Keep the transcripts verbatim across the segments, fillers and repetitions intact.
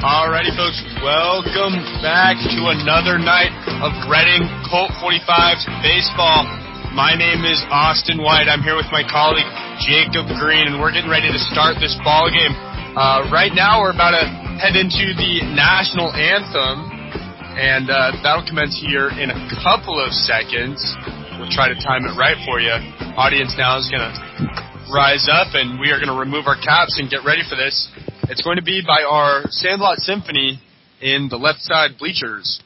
Alrighty, folks, welcome back to another night of Reading Colt forty-fives baseball. My name is Austin White. I'm here with my colleague Jacob Green, and we're getting ready to start this ball game. Uh, right now, we're about to head into the national anthem, and uh, that'll commence here in a couple of seconds. We'll try to time it right for you. Audience now is going to rise up, and we are going to remove our caps and get ready for this. It's going to be by our Sandlot Symphony in the left side bleachers.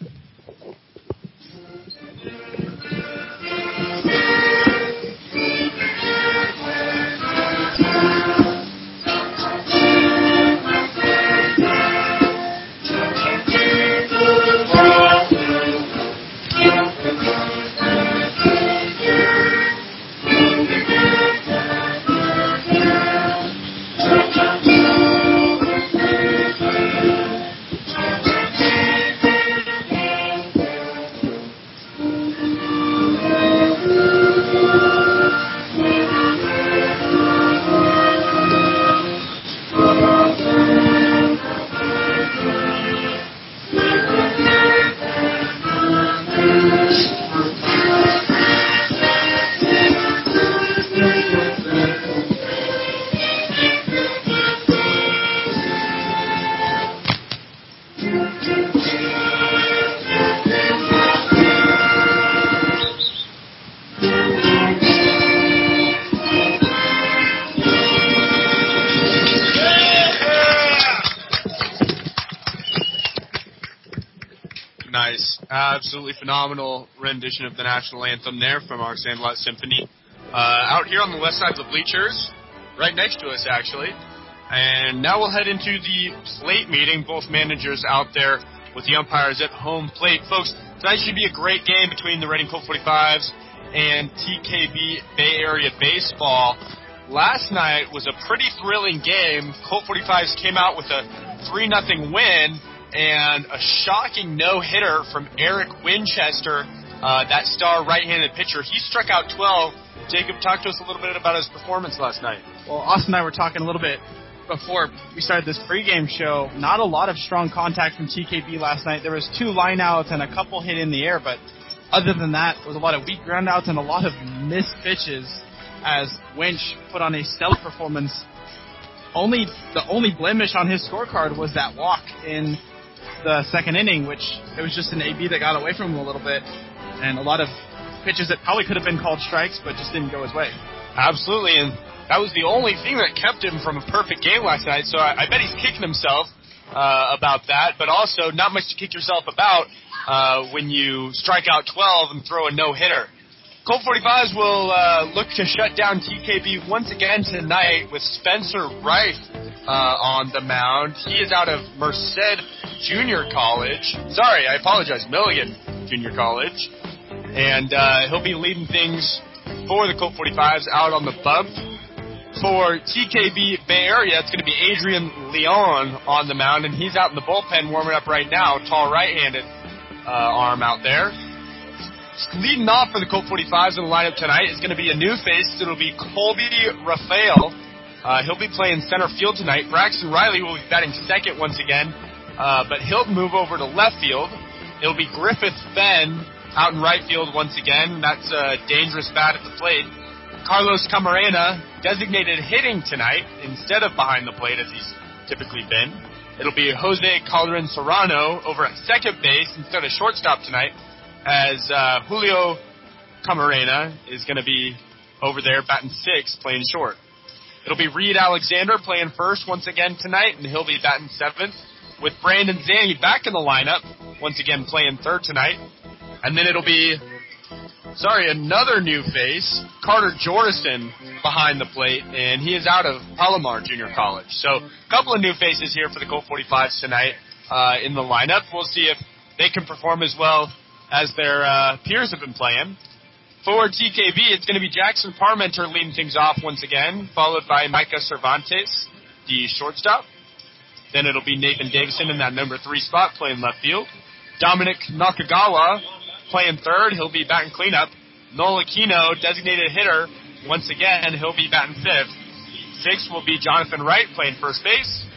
Nice. Absolutely phenomenal rendition of the national anthem there from our Sandlot Symphony. Uh, out here on the left side of the bleachers, right next to us actually. And now we'll head into the plate meeting, both managers out there with the umpires at home plate. Folks, tonight should be a great game between the Reading Colt forty-fives and T K B Bay Area Baseball. Last night was a pretty thrilling game. Colt forty-fives came out with a three nothing win and a shocking no-hitter from Eric Winchester, uh, that star right-handed pitcher. He struck out twelve. Jacob, talk to us a little bit about his performance last night. Well, Austin and I were talking a little bit before we started this pregame show. Not a lot of strong contact from T K B last night. There was two lineouts and a couple hit in the air, but other than that, there was a lot of weak groundouts and a lot of missed pitches as Winch put on a stellar performance. Only the only blemish on his scorecard was that walk in the second inning, which it was just an A B that got away from him a little bit, and a lot of pitches that probably could have been called strikes, but just didn't go his way. Absolutely, and that was the only thing that kept him from a perfect game last night, so I, I bet he's kicking himself uh, about that, but also not much to kick yourself about uh, when you strike out twelve and throw a no-hitter. Colt forty-fives will uh, look to shut down T K B once again tonight with Spencer Reif uh, on the mound. He is out of Merced Junior College. Sorry, I apologize, Milligan Junior College. And uh, he'll be leading things for the Colt forty-fives out on the bump. For T K B Bay Area, it's going to be Adrian Leon on the mound, and he's out in the bullpen warming up right now. Tall right-handed uh, arm out there. Leading off for the Colt forty-fives in the lineup tonight is going to be a new face. It'll be Colby Rafael. Uh, he'll be playing center field tonight. Braxton Riley will be batting second once again, uh, but he'll move over to left field. It'll be Griffith Fenn out in right field once again. That's a dangerous bat at the plate. Carlos Camarena designated hitting tonight instead of behind the plate as he's typically been. It'll be Jose Calderon Serrano over at second base instead of shortstop tonight, as uh, Julio Camarena is going to be over there batting sixth, playing short. It'll be Reed Alexander playing first once again tonight, and he'll be batting seventh, with Brandon Zanny back in the lineup, once again playing third tonight. And then it'll be, sorry, another new face, Carter Jordison behind the plate, and he is out of Palomar Junior College. So a couple of new faces here for the Colt forty-fives tonight uh, in the lineup. We'll see if they can perform as well as their uh, peers have been playing. For T K B, it's going to be Jackson Parmenter leading things off once again, followed by Micah Cervantes, the shortstop. Then it'll be Nathan Davison in that number three spot playing left field. Dominic Nakagawa playing third. He'll be batting cleanup. Noel Aquino, designated hitter. Once again, he'll be batting fifth. Sixth will be Jonathan Wright playing first base.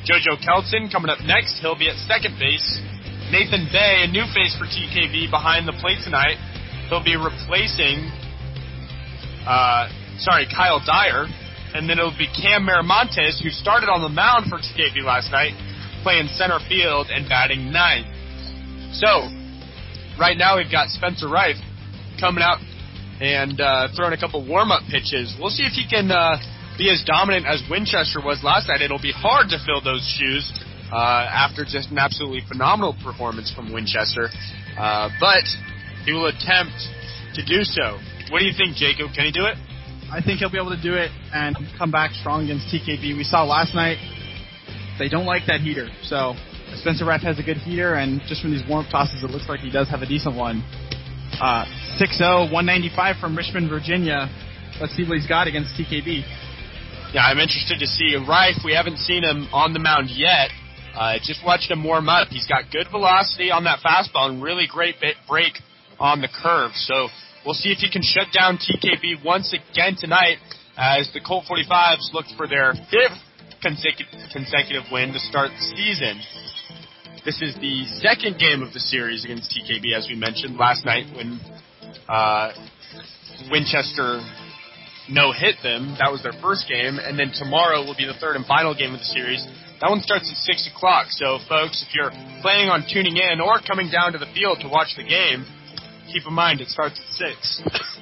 JoJo Kelton coming up next. He'll be at second base. Nathan Bay, a new face for T K V, behind the plate tonight. He'll be replacing, uh, sorry, Kyle Dyer. And then it'll be Cam Miramontes, who started on the mound for T K V last night, playing center field and batting ninth. So, right now we've got Spencer Reif coming out and uh, throwing a couple warm-up pitches. We'll see if he can uh, be as dominant as Winchester was last night. It'll be hard to fill those shoes uh, after just an absolutely phenomenal performance from Winchester. Uh, but he will attempt to do so. What do you think, Jacob? Can he do it? I think he'll be able to do it and come back strong against T K V. We saw last night they don't like that heater. So Spencer Reif has a good heater, and just from these warm-up tosses, it looks like he does have a decent one. Uh, six oh, one ninety-five from Richmond, Virginia. Let's see what he's got against T K V. Yeah, I'm interested to see Reif. We haven't seen him on the mound yet. Uh, just watched him warm up. He's got good velocity on that fastball and really great break on the curve. So we'll see if he can shut down T K V once again tonight as the Colt forty-fives look for their fifth consecutive, consecutive win to start the season. This is the second game of the series against T K V, as we mentioned last night when uh, Winchester no-hit them. That was their first game. And then tomorrow will be the third and final game of the series. That one starts at six o'clock. So, folks, if you're planning on tuning in or coming down to the field to watch the game, keep in mind it starts at six.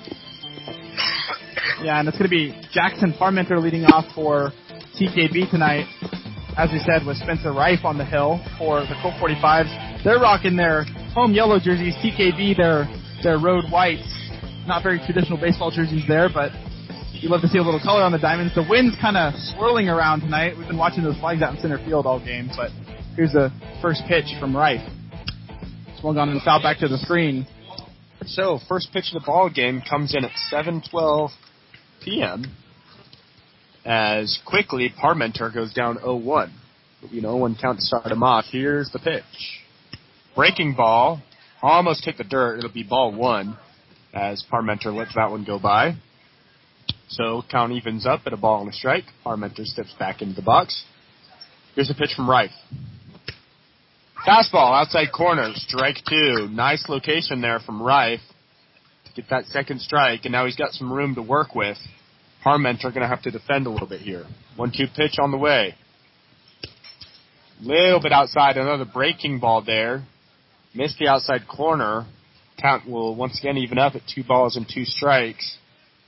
Yeah, and it's going to be Jackson Parmenter leading off for T K V tonight. As we said, with Spencer Reif on the hill for the Colt forty-fives. They're rocking their home yellow jerseys. T K V, their, their road whites. Not very traditional baseball jerseys there, but you love to see a little color on the diamonds. The wind's kind of swirling around tonight. We've been watching those flags out in center field all game, but here's the first pitch from Reif. Swung on and fouled back to the screen. So, first pitch of the ball game comes in at seven twelve p.m. as quickly Parmenter goes down oh one. You know, one count to start him off. Here's the pitch. Breaking ball. Almost hit the dirt. It'll be ball one as Parmenter lets that one go by. So, count evens up at a ball and a strike. Parmenter steps back into the box. Here's a pitch from Reif. Fastball, outside corner, strike two. Nice location there from Reif to get that second strike, and now he's got some room to work with. Parmenter going to have to defend a little bit here. one two pitch on the way. Little bit outside, another breaking ball there. Missed the outside corner. Count will once again even up at two balls and two strikes.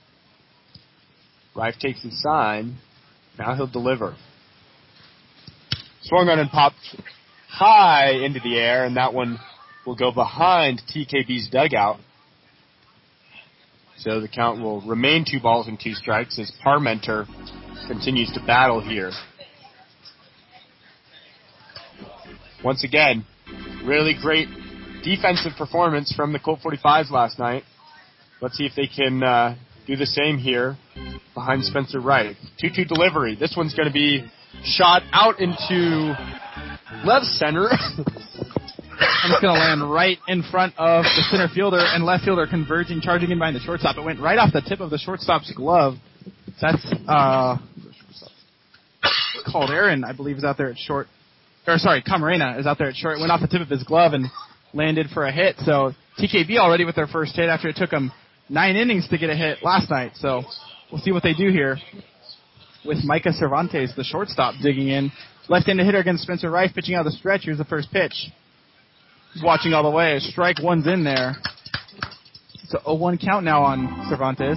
Reif takes his sign. Now he'll deliver. Swung on and popped high into the air, and that one will go behind T K V's dugout. So the count will remain two balls and two strikes as Parmenter continues to battle here. Once again, really great defensive performance from the Colt forty-fives last night. Let's see if they can uh, do the same here behind Spencer Reif. two two delivery. This one's going to be shot out into left center. And it's going to land right in front of the center fielder and left fielder converging, charging in behind the shortstop. It went right off the tip of the shortstop's glove. That's, uh, called Aaron, I believe, is out there at short. Or, sorry, Camarena is out there at short. It went off the tip of his glove and landed for a hit. So, T K V already with their first hit after it took them nine innings to get a hit last night. So, we'll see what they do here with Micah Cervantes, the shortstop, digging in. Left-handed hitter against Spencer Reif, pitching out of the stretch. Here's the first pitch. He's watching all the way. Strike one's in there. It's a oh one count now on Cervantes.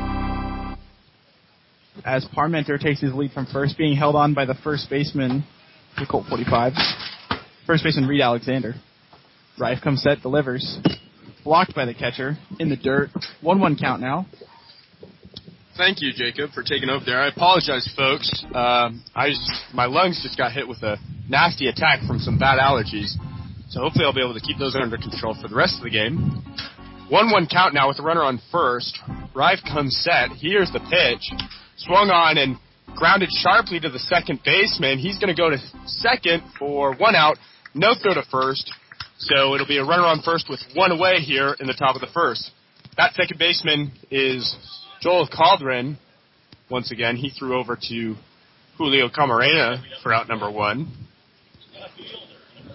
As Parmenter takes his lead from first, being held on by the first baseman, the Colt forty-fives. First baseman Reed Alexander. Reif comes set, delivers. Blocked by the catcher. In the dirt. one one count now. Thank you, Jacob, for taking over there. I apologize, folks. Um, I just, my lungs just got hit with a nasty attack from some bad allergies. So hopefully I'll be able to keep those under control for the rest of the game. one one count now with the runner on first. Reif comes set. Here's the pitch. Swung on and grounded sharply to the second baseman. He's going to go to second for one out. No throw to first. So it'll be a runner on first with one away here in the top of the first. That second baseman is Joel Caldron. Once again, he threw over to Julio Camarena for out number one.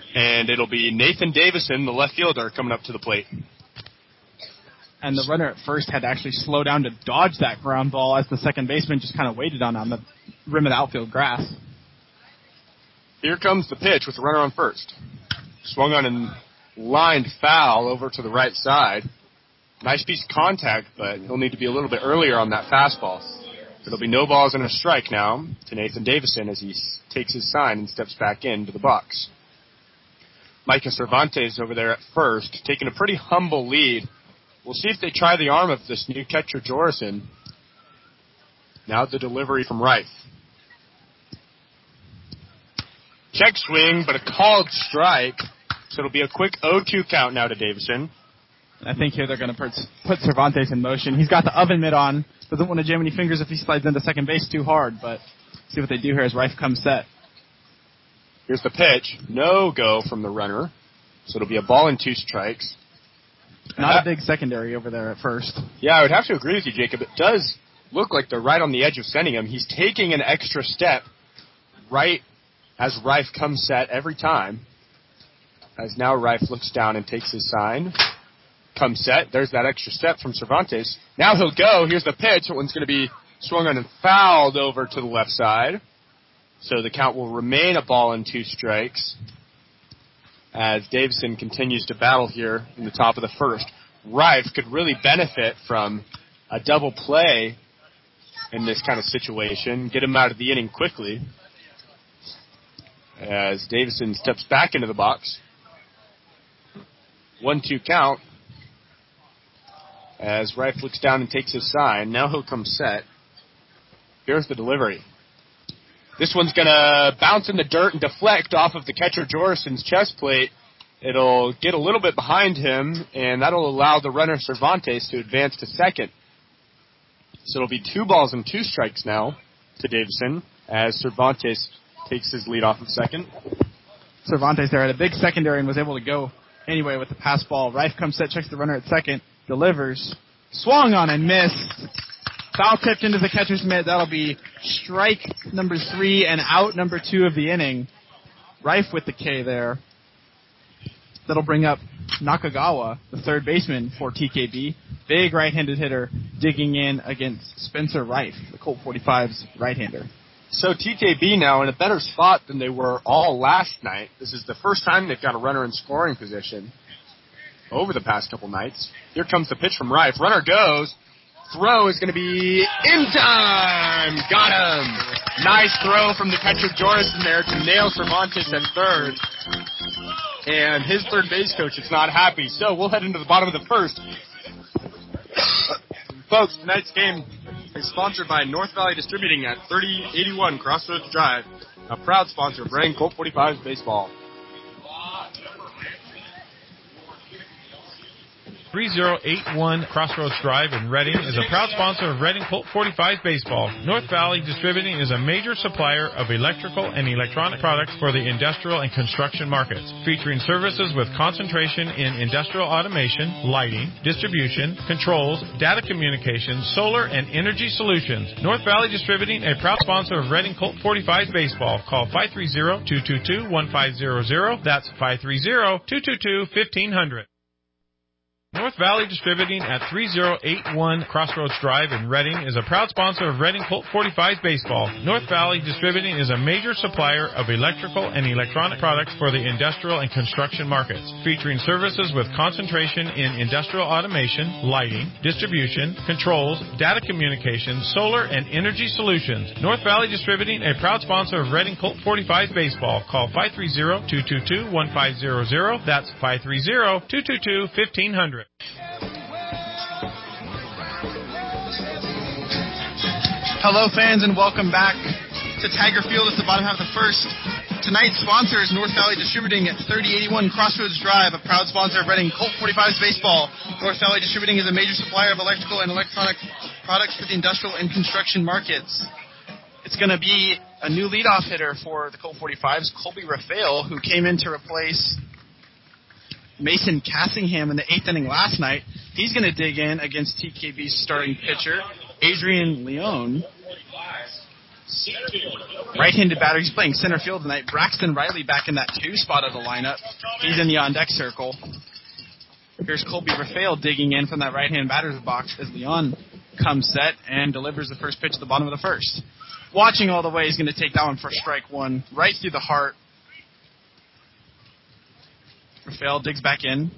And it'll be Nathan Davison, the left fielder, coming up to the plate. And the runner at first had to actually slow down to dodge that ground ball as the second baseman just kind of waited on on the rim of the outfield grass. Here comes the pitch with the runner on first. Swung on and lined foul over to the right side. Nice piece of contact, but he'll need to be a little bit earlier on that fastball. It'll be no balls and a strike now to Nathan Davison as he takes his sign and steps back into the box. Micah Cervantes over there at first, taking a pretty humble lead. We'll see if they try the arm of this new catcher, Jorison. Now the delivery from Reif. Check swing, but a called strike. So it'll be a quick oh two count now to Davison. I think here they're going to put Cervantes in motion. He's got the oven mitt on. Doesn't want to jam any fingers if he slides into second base too hard, but see what they do here as Reif comes set. Here's the pitch. No go from the runner. So it'll be a ball and two strikes. Not a big secondary over there at first. Yeah, I would have to agree with you, Jacob. It does look like they're right on the edge of sending him. He's taking an extra step right as Reif comes set every time. As now Reif looks down and takes his sign. Comes set. There's that extra step from Cervantes. Now he'll go. Here's the pitch. That one's going to be swung on and fouled over to the left side. So the count will remain a ball and two strikes as Davison continues to battle here in the top of the first. Reif could really benefit from a double play in this kind of situation, get him out of the inning quickly as Davison steps back into the box. one two count as Reif looks down and takes his sign. Now he'll come set. Here's the delivery. This one's going to bounce in the dirt and deflect off of the catcher Jorison's chest plate. It'll get a little bit behind him, and that'll allow the runner Cervantes to advance to second. So it'll be two balls and two strikes now to Davison as Cervantes takes his lead off of second. Cervantes there had a big secondary and was able to go anyway with the pass ball. Reif comes set, checks the runner at second, delivers, swung on and missed. Foul tipped into the catcher's mitt. That'll be strike number three and out number two of the inning. Reif with the K there. That'll bring up Nakagawa, the third baseman for T K B. Big right-handed hitter digging in against Spencer Reif, the Colt forty-five's right-hander. So T K B now in a better spot than they were all last night. This is the first time they've got a runner in scoring position over the past couple nights. Here comes the pitch from Reif. Runner goes. Throw is going to be in time. Got him. Nice throw from the catcher Jorison there to nail Cervantes at third. And his third base coach is not happy. So we'll head into the bottom of the first. Folks, tonight's game is sponsored by North Valley Distributing at thirty eighty-one Crossroads Drive, a proud sponsor of Reading Colt forty-five baseball. three oh eight one Crossroads Drive in Reading is a proud sponsor of Reading Colt forty-five baseball. North Valley Distributing is a major supplier of electrical and electronic products for the industrial and construction markets, featuring services with concentration in industrial automation, lighting, distribution, controls, data communications, solar, and energy solutions. North Valley Distributing, a proud sponsor of Reading Colt forty-five baseball. Call five three zero, two two two, one five zero zero. That's five three zero, two two two, one five zero zero. North Valley Distributing at three oh eight one Crossroads Drive in Reading is a proud sponsor of Reading Colt forty-five baseball. North Valley Distributing is a major supplier of electrical and electronic products for the industrial and construction markets, featuring services with concentration in industrial automation, lighting, distribution, controls, data communications, solar, and energy solutions. North Valley Distributing, a proud sponsor of Reading Colt forty-five baseball. Call five three zero, two two two, one five zero zero. That's five three zero, two two two, one five zero zero. Hello, fans, and welcome back to Tiger Field. It's the bottom half of the first. Tonight's sponsor is North Valley Distributing at thirty eighty-one Crossroads Drive, a proud sponsor of Reading Colt forty-five's baseball. North Valley Distributing is a major supplier of electrical and electronic products for the industrial and construction markets. It's going to be a new leadoff hitter for the Colt forty-fives, Colby Rafael, who came in to replace Mason Cassingham in the eighth inning last night. He's going to dig in against T K B's starting pitcher, Adrian Leone. Right-handed batter. He's playing center field tonight. Braxton Riley back in that two spot of the lineup. He's in the on-deck circle. Here's Colby Rafael digging in from that right-hand batter's box as Leon comes set and delivers the first pitch at the bottom of the first. Watching all the way, he's going to take that one for strike one, right through the heart. Rafael digs back in.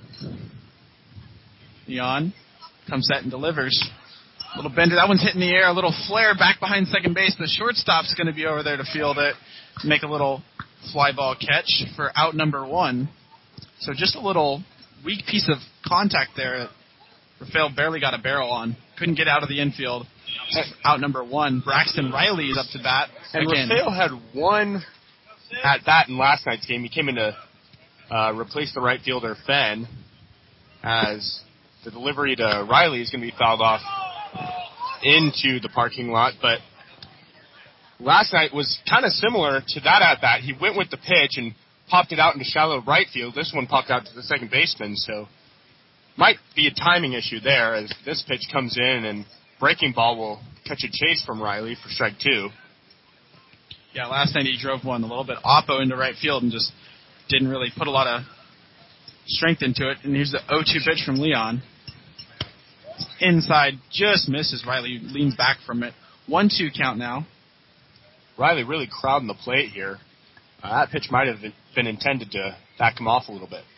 Leon comes set and delivers. A little bender. That one's hitting the air. A little flare back behind second base. The shortstop's going to be over there to field it. Make a little fly ball catch for out number one. So just a little weak piece of contact there that Rafael barely got a barrel on. Couldn't get out of the infield. Out number one. Braxton Riley is up to bat. And again. Rafael had one at bat in last night's game. He came in to uh, replace the right fielder, Fenn, as the delivery to Riley is going to be fouled off into the parking lot. But last night was kind of similar to that at bat. He went with the pitch and popped it out into shallow right field. This one popped out to the second baseman, so might be a timing issue there as this pitch comes in and breaking ball will catch a chase from Riley for strike two. Yeah, last night he drove one a little bit oppo into right field and just didn't really put a lot of strength into it. And here's the oh two pitch from Leon. Inside, just misses. Riley leans back from it. one two count now. Riley really crowding the plate here. Uh, that pitch might have been intended to back him off a little bit.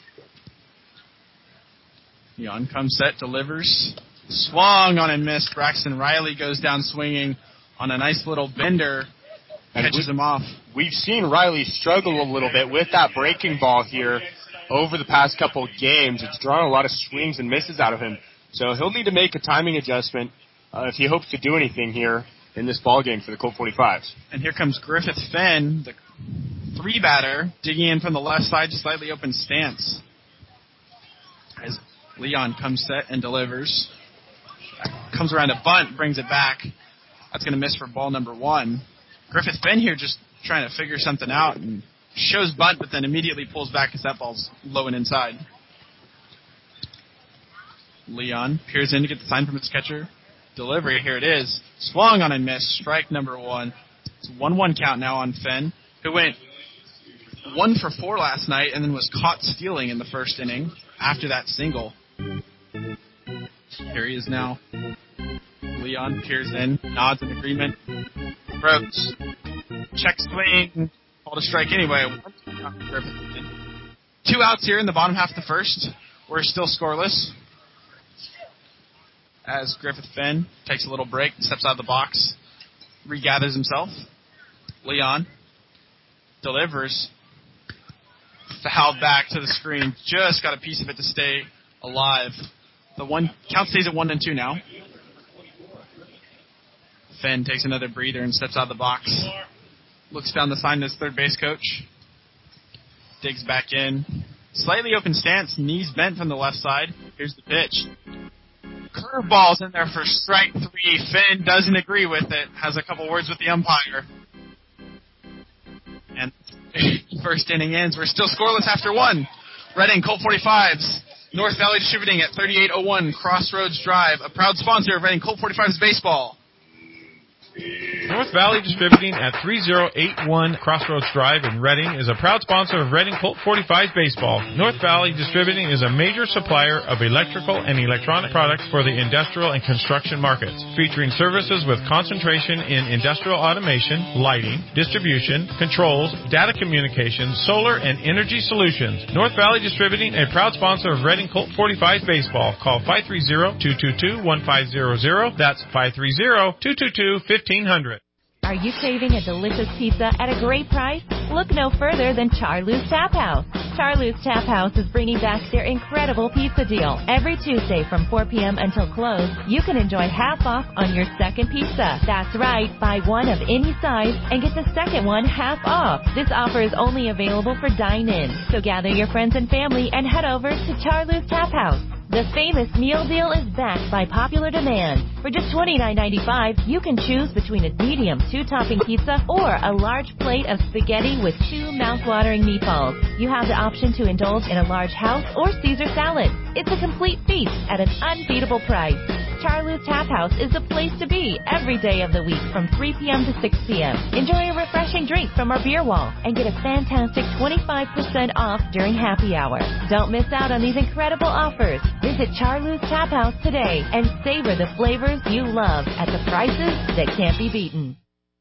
Leon comes set, delivers. Swung on and missed. Braxton Riley goes down swinging on a nice little bender. Catches him off. We've seen Riley struggle a little bit with that breaking ball here over the past couple of games. It's drawn a lot of swings and misses out of him. So he'll need to make a timing adjustment uh, if he hopes to do anything here in this ball game for the Colt forty-fives. And here comes Griffith Fenn, the three batter, digging in from the left side, slightly open stance. As Leon comes set and delivers. Comes around a bunt, brings it back. That's going to miss for ball number one. Griffith Fenn here just trying to figure something out and shows bunt, but then immediately pulls back as that ball's low and inside. Leon peers in to get the sign from his catcher. Delivery, here it is. Swung on and missed. Strike number one. It's a one one count now on Fenn, who went one for four last night and then was caught stealing in the first inning after that single. Here he is now. Leon peers in, nods in agreement. Approach. Check swing. Called a strike anyway. Two outs here in the bottom half of the first. We're still scoreless. As Griffith Fenn takes a little break, steps out of the box, regathers himself. Leon delivers. Fouled back to the screen. Just got a piece of it to stay alive. The one count stays at one and two now. Fenn takes another breather and steps out of the box. Looks down the sign to his third base coach. Digs back in. Slightly open stance, knees bent from the left side. Here's the pitch. Curveball's in there for strike three. Fenn doesn't agree with it. Has a couple words with the umpire. And first inning ends. We're still scoreless after one. Reading Colt forty-fives. North Valley Distributing at thirty-eight oh one Crossroads Drive. A proud sponsor of Reading Colt forty-fives baseball. North Valley Distributing at thirty eighty-one Crossroads Drive in Reading is a proud sponsor of Reading Colt forty-fives baseball. North Valley Distributing is a major supplier of electrical and electronic products for the industrial and construction markets, featuring services with concentration in industrial automation, lighting, distribution, controls, data communications, solar, and energy solutions. North Valley Distributing, a proud sponsor of Reading Colt forty-fives baseball. Call five three zero, two two two, one five zero zero. That's five three zero, two two two, fifteen hundred. Are you craving a delicious pizza at a great price? Look no further than Charlie's Tap House. Charlie's Tap House is bringing back their incredible pizza deal. Every Tuesday from four p.m. until close, you can enjoy half off on your second pizza. That's right, buy one of any size and get the second one half off. This offer is only available for dine-in, so gather your friends and family and head over to Charlie's Tap House. The famous meal deal is backed by popular demand. For just twenty-nine ninety-five, you can choose between a medium two-topping pizza or a large plate of spaghetti with two mouth-watering meatballs. You have the option to indulge in a large house or Caesar salad. It's a complete feast at an unbeatable price. Charlie's Tap House is the place to be every day of the week from three p.m. to six p.m. Enjoy a refreshing drink from our beer wall and get a fantastic twenty-five percent off during happy hour. Don't miss out on these incredible offers. Visit Charlie's Tap House today and savor the flavors you love at the prices that can't be beaten.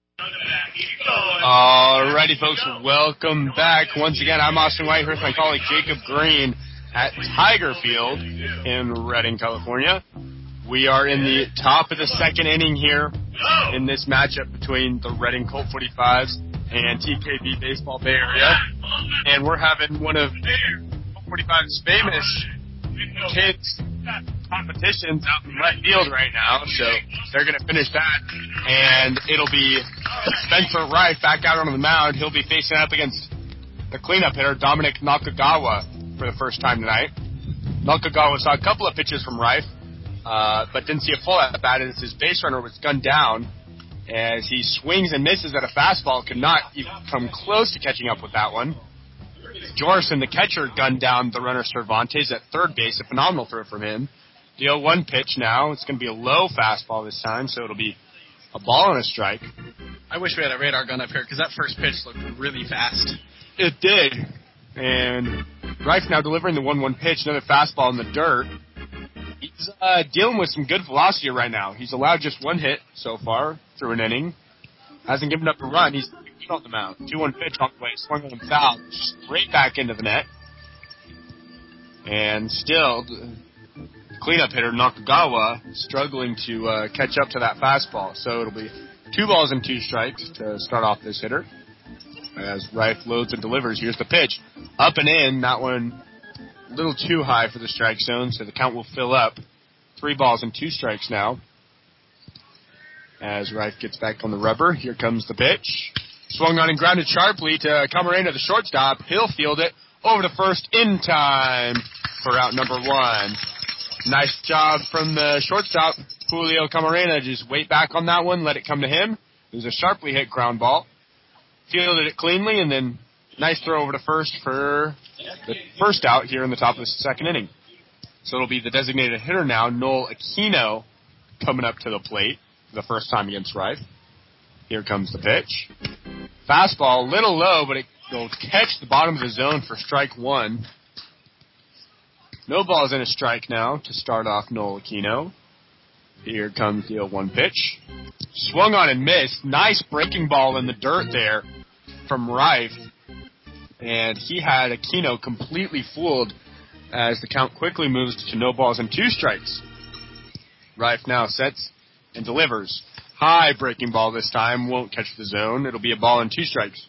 Alrighty, folks, welcome back. Once again, I'm Austin White here with my colleague Jacob Green at Tiger Field in Redding, California. We are in the top of the second inning here in this matchup between the Redding Colt forty-fives and T K B Baseball Bay Area. And we're having one of Colt forty-five's famous kids competitions out in right field right now, so they're going to finish that, and it'll be Spencer Reif back out on the mound. He'll be facing up against the cleanup hitter, Dominic Nakagawa, for the first time tonight. Nakagawa saw a couple of pitches from Reif, uh, but didn't see a full at bat as his base runner was gunned down as he swings and misses at a fastball, could not even come close to catching up with that one. Jorson, the catcher, gunned down the runner Cervantes at third base, a phenomenal throw from him. The oh one pitch now, it's going to be a low fastball this time, so it'll be a ball and a strike. I wish we had a radar gun up here because that first pitch looked really fast. It did. And Reif now delivering the one one pitch, another fastball in the dirt. He's uh, dealing with some good velocity right now. He's allowed just one hit so far through an inning. Hasn't given up a run. He's on the mound. two one pitch off the way, swung on him foul, straight back into the net. And still, the cleanup hitter Nakagawa struggling to uh, catch up to that fastball. So it'll be two balls and two strikes to start off this hitter. As Reif loads and delivers, here's the pitch. Up and in, that one a little too high for the strike zone, so the count will fill up. Three balls and two strikes now. As Reif gets back on the rubber, here comes the pitch. Swung on and grounded sharply to Camarena, the shortstop. He'll field it over to first in time for out number one. Nice job from the shortstop, Julio Camarena. Just wait back on that one, let it come to him. It was a sharply hit ground ball. Fielded it cleanly, and then nice throw over to first for the first out here in the top of the second inning. So it'll be the designated hitter now, Noel Aquino, coming up to the plate for the first time against Reif. Here comes the pitch. Fastball, a little low, but it will catch the bottom of the zone for strike one. No balls in a strike now to start off Noel Aquino. Here comes the oh one pitch. Swung on and missed. Nice breaking ball in the dirt there from Reif. And he had Aquino completely fooled as the count quickly moves to no balls and two strikes. Reif now sets and delivers. High breaking ball this time. Won't catch the zone. It'll be a ball and two strikes.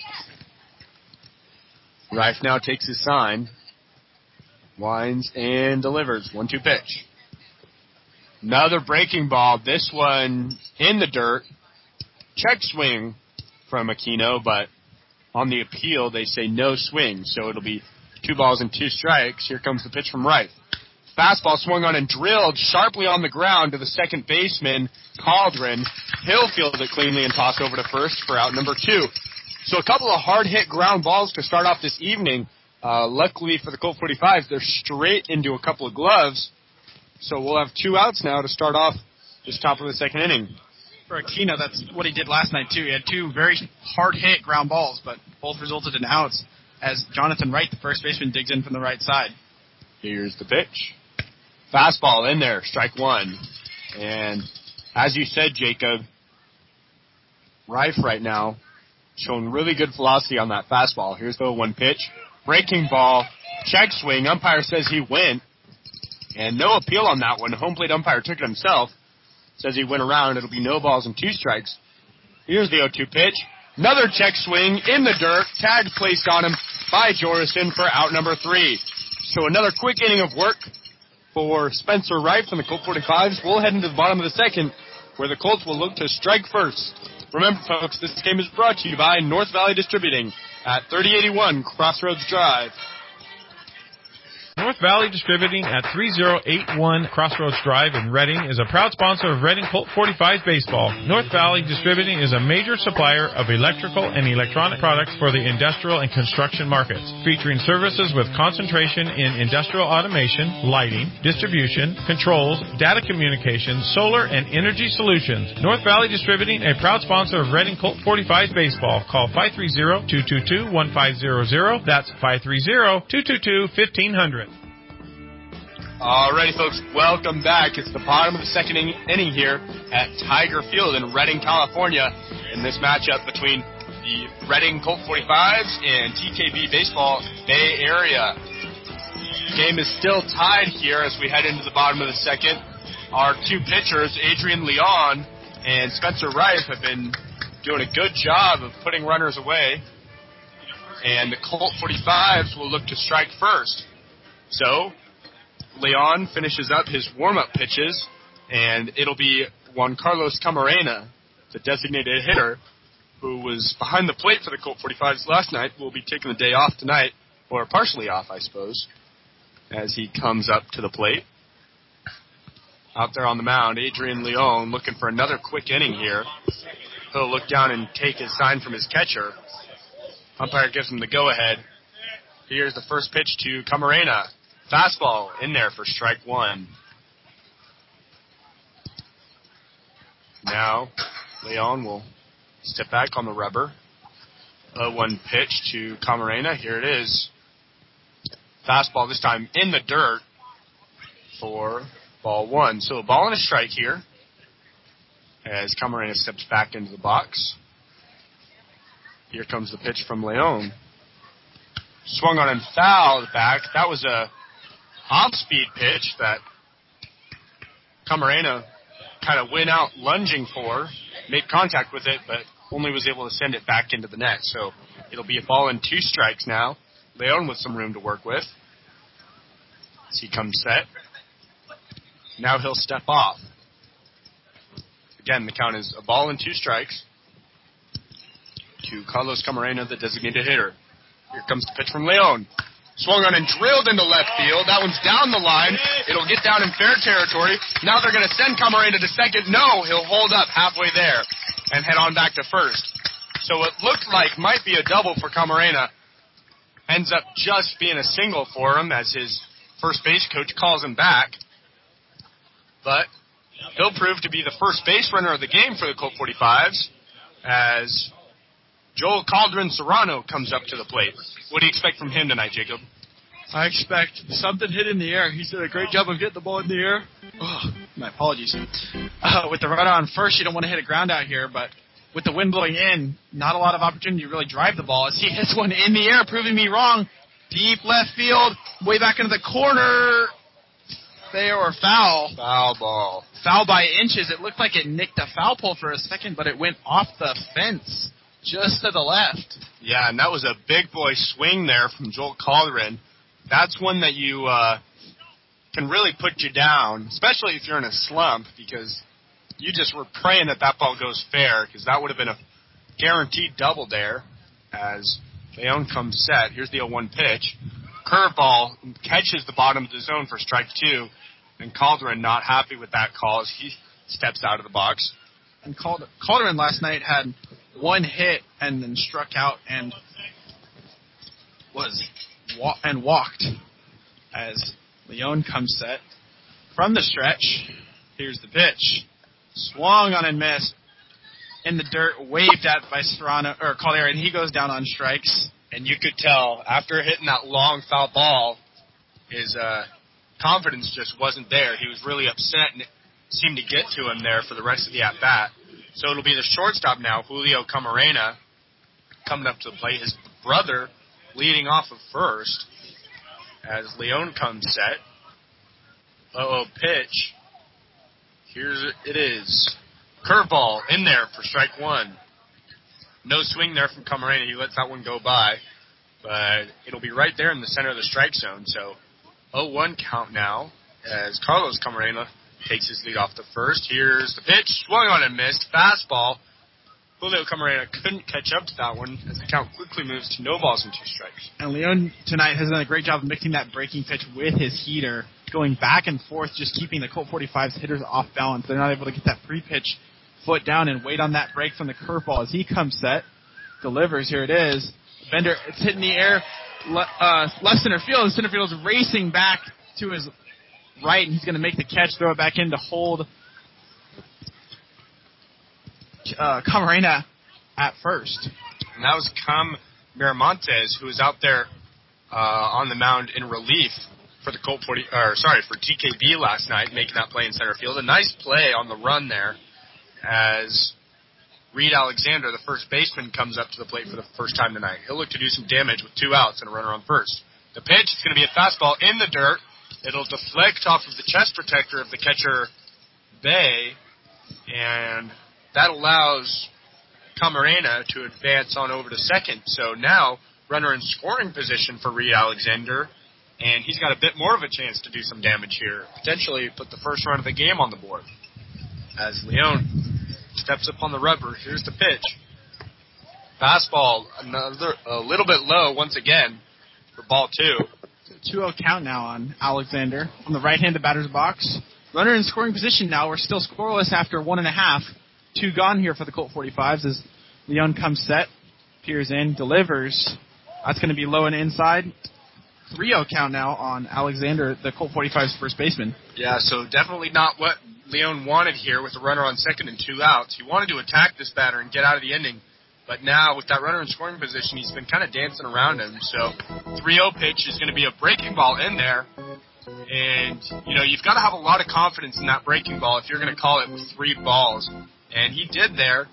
Reif now takes his sign. Winds and delivers. one two pitch. Another breaking ball. This one in the dirt. Check swing from Aquino, but on the appeal they say no swing. So it'll be two balls and two strikes. Here comes the pitch from Reif. Fastball swung on and drilled sharply on the ground to the second baseman, Caldron. He'll field it cleanly and toss over to first for out number two. So a couple of hard-hit ground balls to start off this evening. Uh, luckily for the Colt forty-fives, they're straight into a couple of gloves. So we'll have two outs now to start off this top of the second inning. For Aquino, that's what he did last night, too. He had two very hard-hit ground balls, but both resulted in outs as Jonathan Wright, the first baseman, digs in from the right side. Here's the pitch. Fastball in there, strike one. And as you said, Jacob, Reif right now showing really good velocity on that fastball. Here's the oh one pitch. Breaking ball, check swing. Umpire says he went. And no appeal on that one. Home plate umpire took it himself. Says he went around. It'll be no balls and two strikes. Here's the oh two pitch. Another check swing in the dirt. Tag placed on him by Jorison for out number three. So another quick inning of work for Spencer Reif and the Colt forty-fives. We'll head into the bottom of the second, where the Colts will look to strike first. Remember, folks, this game is brought to you by North Valley Distributing at thirty eighty-one Crossroads Drive. North Valley Distributing at three oh eight one Crossroads Drive in Reading is a proud sponsor of Reading Colt forty-five Baseball. North Valley Distributing is a major supplier of electrical and electronic products for the industrial and construction markets, featuring services with concentration in industrial automation, lighting, distribution, controls, data communications, solar, and energy solutions. North Valley Distributing, a proud sponsor of Reading Colt forty-five Baseball. Call five three zero, two two two, one five zero zero. That's five three zero, two two two, one five zero zero. Alrighty, folks, welcome back. It's the bottom of the second in- inning here at Tiger Field in Redding, California, in this matchup between the Reading Colt forty-fives and T K B Baseball Bay Area. The game is still tied here as we head into the bottom of the second. Our two pitchers, Adrian Leon and Spencer Rice, have been doing a good job of putting runners away. And the Colt forty-fives will look to strike first. So, Leon finishes up his warm-up pitches, and it'll be Juan Carlos Camarena, the designated hitter, who was behind the plate for the Colt forty-fives last night, will be taking the day off tonight, or partially off, I suppose, as he comes up to the plate. Out there on the mound, Adrian Leon looking for another quick inning here. He'll look down and take his sign from his catcher. Umpire gives him the go-ahead. Here's the first pitch to Camarena. Fastball in there for strike one. Now, Leon will step back on the rubber. oh one pitch to Camarena. Here it is. Fastball this time in the dirt for ball one. So a ball and a strike here as Camarena steps back into the box. Here comes the pitch from Leon. Swung on and fouled back. That was a off-speed pitch that Camarena kind of went out lunging for, made contact with it, but only was able to send it back into the net. So it'll be a ball and two strikes now. Leon with some room to work with. As he comes set. Now he'll step off. Again, the count is a ball and two strikes to Carlos Camarena, the designated hitter. Here comes the pitch from Leon. Swung on and drilled into left field. That one's down the line. It'll get down in fair territory. Now they're going to send Camarena to second. No, he'll hold up halfway there and head on back to first. So it looked like might be a double for Camarena. Ends up just being a single for him as his first base coach calls him back. But he'll prove to be the first base runner of the game for the Colt forty-fives as Joel Calderon Serrano comes up to the plate. What do you expect from him tonight, Jacob? I expect something hit in the air. He's done a great job of getting the ball in the air. Oh, my apologies. Uh, with the runner on first, you don't want to hit a ground out here, but with the wind blowing in, not a lot of opportunity to really drive the ball. As he hits one in the air, proving me wrong. Deep left field, way back into the corner. Fair or foul? Foul ball. Foul by inches. It looked like it nicked a foul pole for a second, but it went off the fence. Just to the left. Yeah, and that was a big boy swing there from Joel Calderon. That's one that you uh, can really put you down, especially if you're in a slump, because you just were praying that that ball goes fair, because that would have been a guaranteed double there as Leon comes set. Here's the oh one pitch. Curveball catches the bottom of the zone for strike two, and Calderon not happy with that call as he steps out of the box. And Calderon last night had one hit and then struck out and was wa- and walked as Leon comes set from the stretch. Here's the pitch. Swung on and missed. In the dirt, waved at by Serrano or Calderon, and he goes down on strikes. And you could tell after hitting that long foul ball, his uh, confidence just wasn't there. He was really upset and it seemed to get to him there for the rest of the at-bat. So it'll be the shortstop now, Julio Camarena, coming up to the plate. His brother leading off of first as Leon comes set. oh oh pitch. Here's it is. Curveball in there for strike one. No swing there from Camarena. He lets that one go by. But it'll be right there in the center of the strike zone. So oh one count now as Carlos Camarena takes his lead off the first. Here's the pitch. Swung on and missed. Fastball. Julio Camarena couldn't catch up to that one as the count quickly moves to no balls and two strikes. And Leon tonight has done a great job of mixing that breaking pitch with his heater, going back and forth, just keeping the Colt forty-five's hitters off balance. They're not able to get that pre-pitch foot down and wait on that break from the curveball as he comes set, delivers. Here it is. Bender, it's hitting the air, le- uh, left center field, and center field is racing back to his right, and he's going to make the catch, throw it back in to hold uh, Camarena at first. And that was Cam Miramontes, who was out there uh, on the mound in relief for the Colt forty, or sorry, for T K B last night, making that play in center field. A nice play on the run there as Reed Alexander, the first baseman, comes up to the plate for the first time tonight. He'll look to do some damage with two outs and a runner on first. The pitch is going to be a fastball in the dirt. It'll deflect off of the chest protector of the catcher, Bay, and that allows Camarena to advance on over to second. So now, runner in scoring position for Reed Alexander, and he's got a bit more of a chance to do some damage here, potentially put the first run of the game on the board. As Leon steps up on the rubber, here's the pitch. Fastball, another a little bit low once again for ball two. two oh count now on Alexander on the right-handed batter's box. Runner in scoring position now. We're still scoreless after one and a half. Two gone here for the Colt forty-fives as Leon comes set, peers in, delivers. That's going to be low and inside. three oh count now on Alexander, the Colt forty-five's first baseman. Yeah, so definitely not what Leon wanted here with a runner on second and two outs. He wanted to attack this batter and get out of the inning. But now, with that runner in scoring position, he's been kind of dancing around him. So, three oh pitch is going to be a breaking ball in there. And, you know, you've got to have a lot of confidence in that breaking ball if you're going to call it with three balls. And he did there.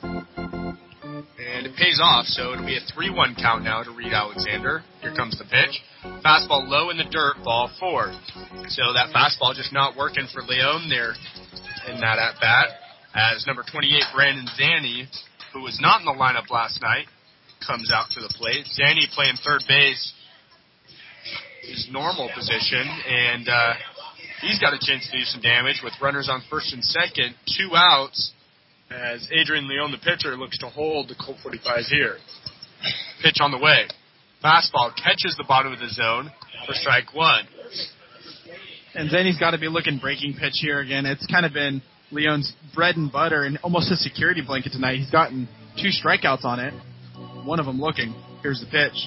And it pays off. So, it'll be a three one count now to Reed Alexander. Here comes the pitch. Fastball low in the dirt, ball four. So, that fastball just not working for Leon there in that at-bat. As number twenty-eight, Brandon Zanny, who was not in the lineup last night, comes out to the plate. Zanny playing third base, his normal position, and uh, he's got a chance to do some damage with runners on first and second, two outs, as Adrian Leon, the pitcher, looks to hold the Colt forty-fives here. Pitch on the way. Fastball catches the bottom of the zone for strike one. And Zanny's got to be looking breaking pitch here again. It's kind of been Leon's bread and butter and almost a security blanket tonight. He's gotten two strikeouts on it. One of them looking. Here's the pitch.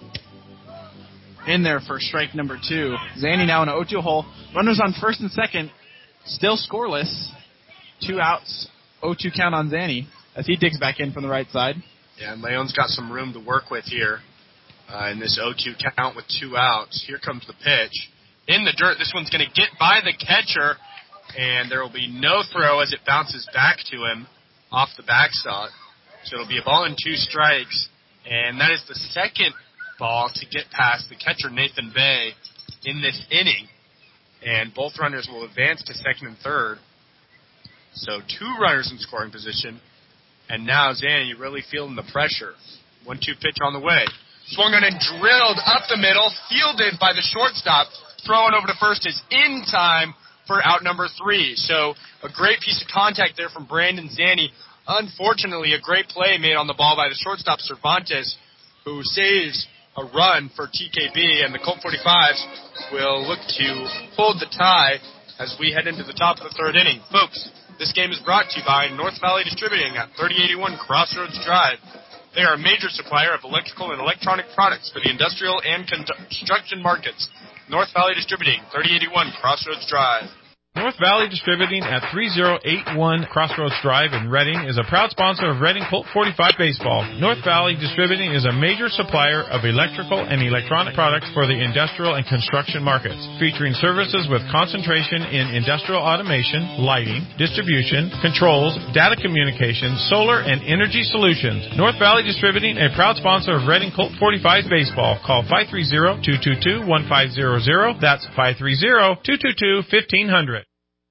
In there for strike number two. Zanny now in an oh two hole. Runners on first and second. Still scoreless. Two outs. oh two count on Zanny as he digs back in from the right side. Yeah, and Leon's got some room to work with here uh, in this oh two count with two outs. Here comes the pitch. In the dirt. This one's going to get by the catcher. And there will be no throw as it bounces back to him off the backstop. So it'll be a ball and two strikes. And that is the second ball to get past the catcher, Nathan Bay, in this inning. And both runners will advance to second and third. So two runners in scoring position. And now Zanny really feeling the pressure. one two pitch on the way. Swung on and drilled up the middle, fielded by the shortstop. Throwing over to first is in time for out number three. So a great piece of contact there from Brandon Zanny. Unfortunately, a great play made on the ball by the shortstop, Cervantes, who saves a run for T K B, and the Colt forty-fives will look to hold the tie as we head into the top of the third inning. Folks, this game is brought to you by North Valley Distributing at thirty eighty-one Crossroads Drive. They are a major supplier of electrical and electronic products for the industrial and construction markets. North Valley Distributing, thirty eighty-one Crossroads Drive. North Valley Distributing at thirty eighty-one Crossroads Drive in Reading is a proud sponsor of Reading Colt forty-five Baseball. North Valley Distributing is a major supplier of electrical and electronic products for the industrial and construction markets, featuring services with concentration in industrial automation, lighting, distribution, controls, data communications, solar, and energy solutions. North Valley Distributing, a proud sponsor of Reading Colt forty-five Baseball. Call five three zero, two two two, one five zero zero. That's five three zero, two two two, one five zero zero.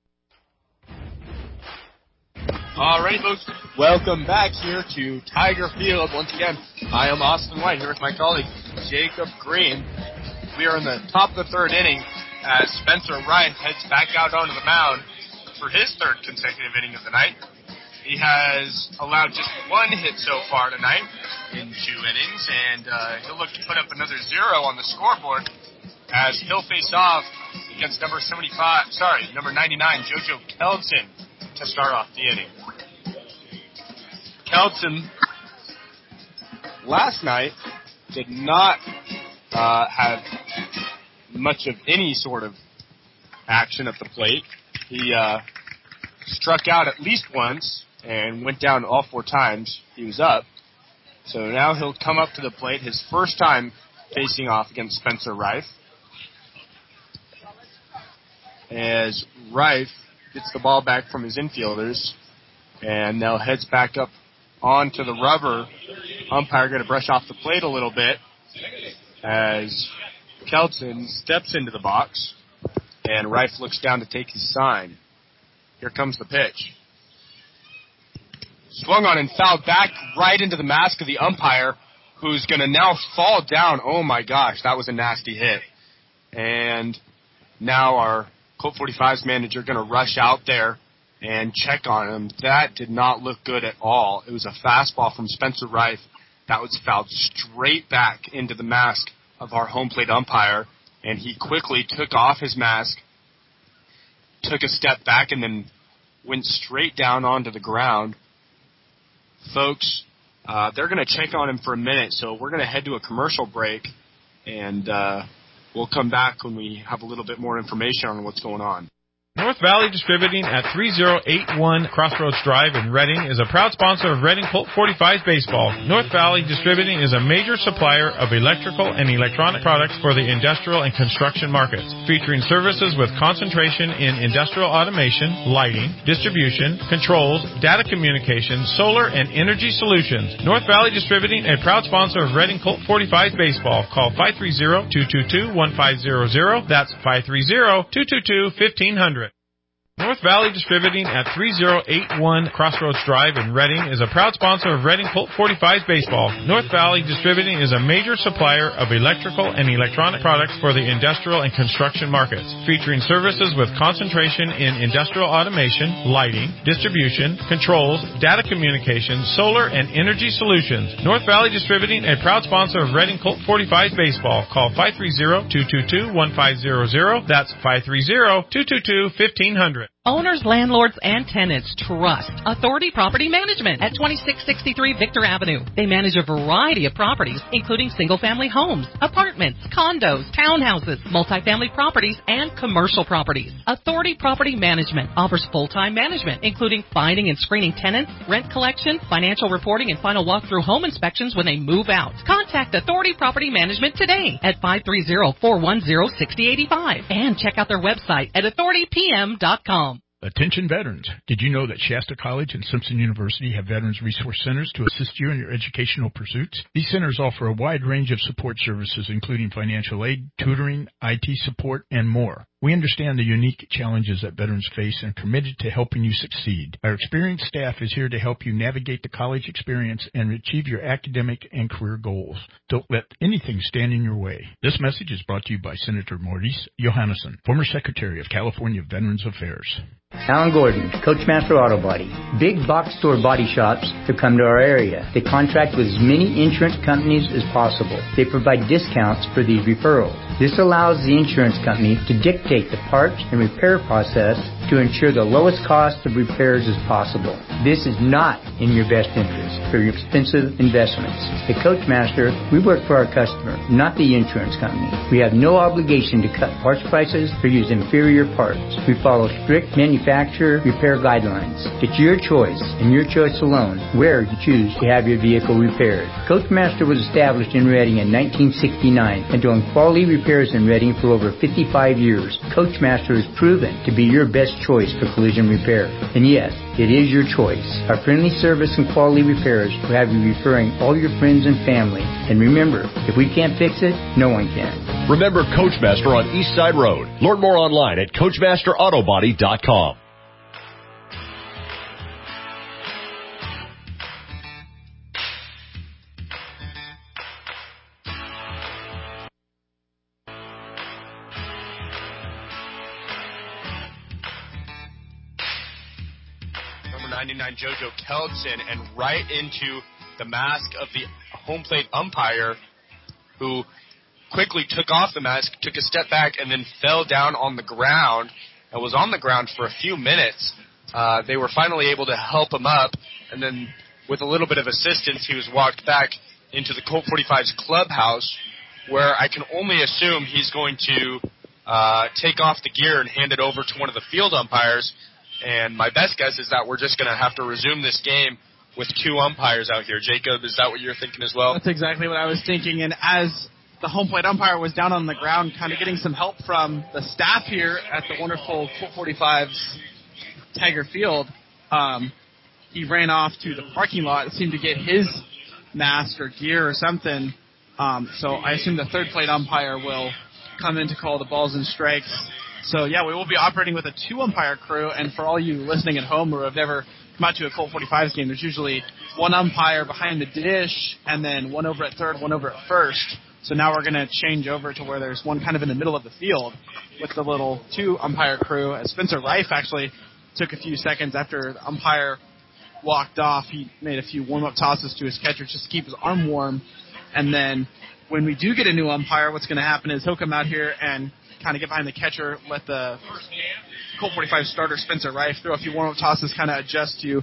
Alrighty, folks, welcome back here to Tiger Field. Once again, I am Austin White here with my colleague Jacob Green. We are in the top of the third inning as Spencer Wright heads back out onto the mound for his third consecutive inning of the night. He has allowed just one hit so far tonight in two innings, and uh, he'll look to put up another zero on the scoreboard as he'll face off against number seventy-five, sorry, number ninety-nine, JoJo Kelton, to start off the inning. Kelton last night did not uh, have much of any sort of action at the plate. He uh, struck out at least once and went down all four times he was up. So now he'll come up to the plate, his first time facing off against Spencer Reif. As Reif gets the ball back from his infielders and now heads back up onto the rubber. Umpire going to brush off the plate a little bit as Kelton steps into the box and Reif looks down to take his sign. Here comes the pitch. Swung on and fouled back right into the mask of the umpire, who's going to now fall down. Oh, my gosh, that was a nasty hit. And now our Colt forty-five's manager going to rush out there and check on him. That did not look good at all. It was a fastball from Spencer Reif that was fouled straight back into the mask of our home plate umpire, and he quickly took off his mask, took a step back, and then went straight down onto the ground. Folks, uh, they're going to check on him for a minute, so we're going to head to a commercial break, and uh, we'll come back when we have a little bit more information on what's going on. North Valley Distributing at three oh eight one Crossroads Drive in Reading is a proud sponsor of Reading Colt forty-five baseball. North Valley Distributing is a major supplier of electrical and electronic products for the industrial and construction markets, featuring services with concentration in industrial automation, lighting, distribution, controls, data communications, solar, and energy solutions. North Valley Distributing, a proud sponsor of Reading Colt forty-five baseball. Call five three zero, two two two, one five zero zero. That's five three zero, two two two, one five zero zero. North Valley Distributing at three oh eight one Crossroads Drive in Reading is a proud sponsor of Reading Colt forty-five baseball. North Valley Distributing is a major supplier of electrical and electronic products for the industrial and construction markets, featuring services with concentration in industrial automation, lighting, distribution, controls, data communications, solar, and energy solutions. North Valley Distributing, a proud sponsor of Reading Colt forty-five baseball. Call five three zero, two two two, one five zero zero. That's five three zero, two two two, one five zero zero. Owners, landlords, and tenants trust Authority Property Management at twenty-six sixty-three Victor Avenue. They manage a variety of properties, including single-family homes, apartments, condos, townhouses, multifamily properties, and commercial properties. Authority Property Management offers full-time management, including finding and screening tenants, rent collection, financial reporting, and final walkthrough home inspections when they move out. Contact Authority Property Management today at five three zero, four one zero, six zero eight five and check out their website at authority p m dot com. Attention veterans. Did you know that Shasta College and Simpson University have Veterans Resource Centers to assist you in your educational pursuits? These centers offer a wide range of support services, including financial aid, tutoring, I T support, and more. We understand the unique challenges that veterans face and are committed to helping you succeed. Our experienced staff is here to help you navigate the college experience and achieve your academic and career goals. Don't let anything stand in your way. This message is brought to you by Senator Maurice Johannesson, former Secretary of California Veterans Affairs. Alan Gordon, Coachmaster Auto Body. Big box store body shops have come to our area. They contract with as many insurance companies as possible. They provide discounts for these referrals. This allows the insurance company to dictate the parts and repair process to ensure the lowest cost of repairs as possible. This is not in your best interest for your expensive investments. At Coachmaster, we work for our customer, not the insurance company. We have no obligation to cut parts prices or use inferior parts. We follow strict manufacturer repair guidelines. It's your choice, and your choice alone, where you choose to have your vehicle repaired. Coachmaster was established in Reading in nineteen sixty-nine and doing quality repairs in Reading for over fifty-five years. Coachmaster is proven to be your best choice for collision repair. And yes, it is your choice. Our friendly service and quality repairs will have you referring all your friends and family. And remember, if we can't fix it, no one can. Remember Coachmaster on East Side Road. Learn more online at coachmaster auto body dot com. ninety-nine JoJo Keldson and right into the mask of the home plate umpire, who quickly took off the mask, took a step back, and then fell down on the ground and was on the ground for a few minutes. Uh, they were finally able to help him up, and then with a little bit of assistance, he was walked back into the Colt forty-five's clubhouse, where I can only assume he's going to uh, take off the gear and hand it over to one of the field umpires. And my best guess is that we're just going to have to resume this game with two umpires out here. Jacob, is that what you're thinking as well? That's exactly what I was thinking. And as the home plate umpire was down on the ground, kind of getting some help from the staff here at the wonderful Colt forty-five's Tiger Field, um, he ran off to the parking lot. It seemed to get his mask or gear or something. Um, so I assume the third plate umpire will come in to call the balls and strikes. So, yeah, we will be operating with a two-umpire crew. And for all you listening at home who have never come out to a Colt forty-five's game, there's usually one umpire behind the dish and then one over at third, one over at first. So now we're going to change over to where there's one kind of in the middle of the field with the little two-umpire crew. As Spencer Reif actually took a few seconds after the umpire walked off. He made a few warm-up tosses to his catcher just to keep his arm warm. And then when we do get a new umpire, what's going to happen is he'll come out here and kind of get behind the catcher, let the Colt forty-five starter, Spencer Reif, throw a few warm-up tosses, kind of adjust to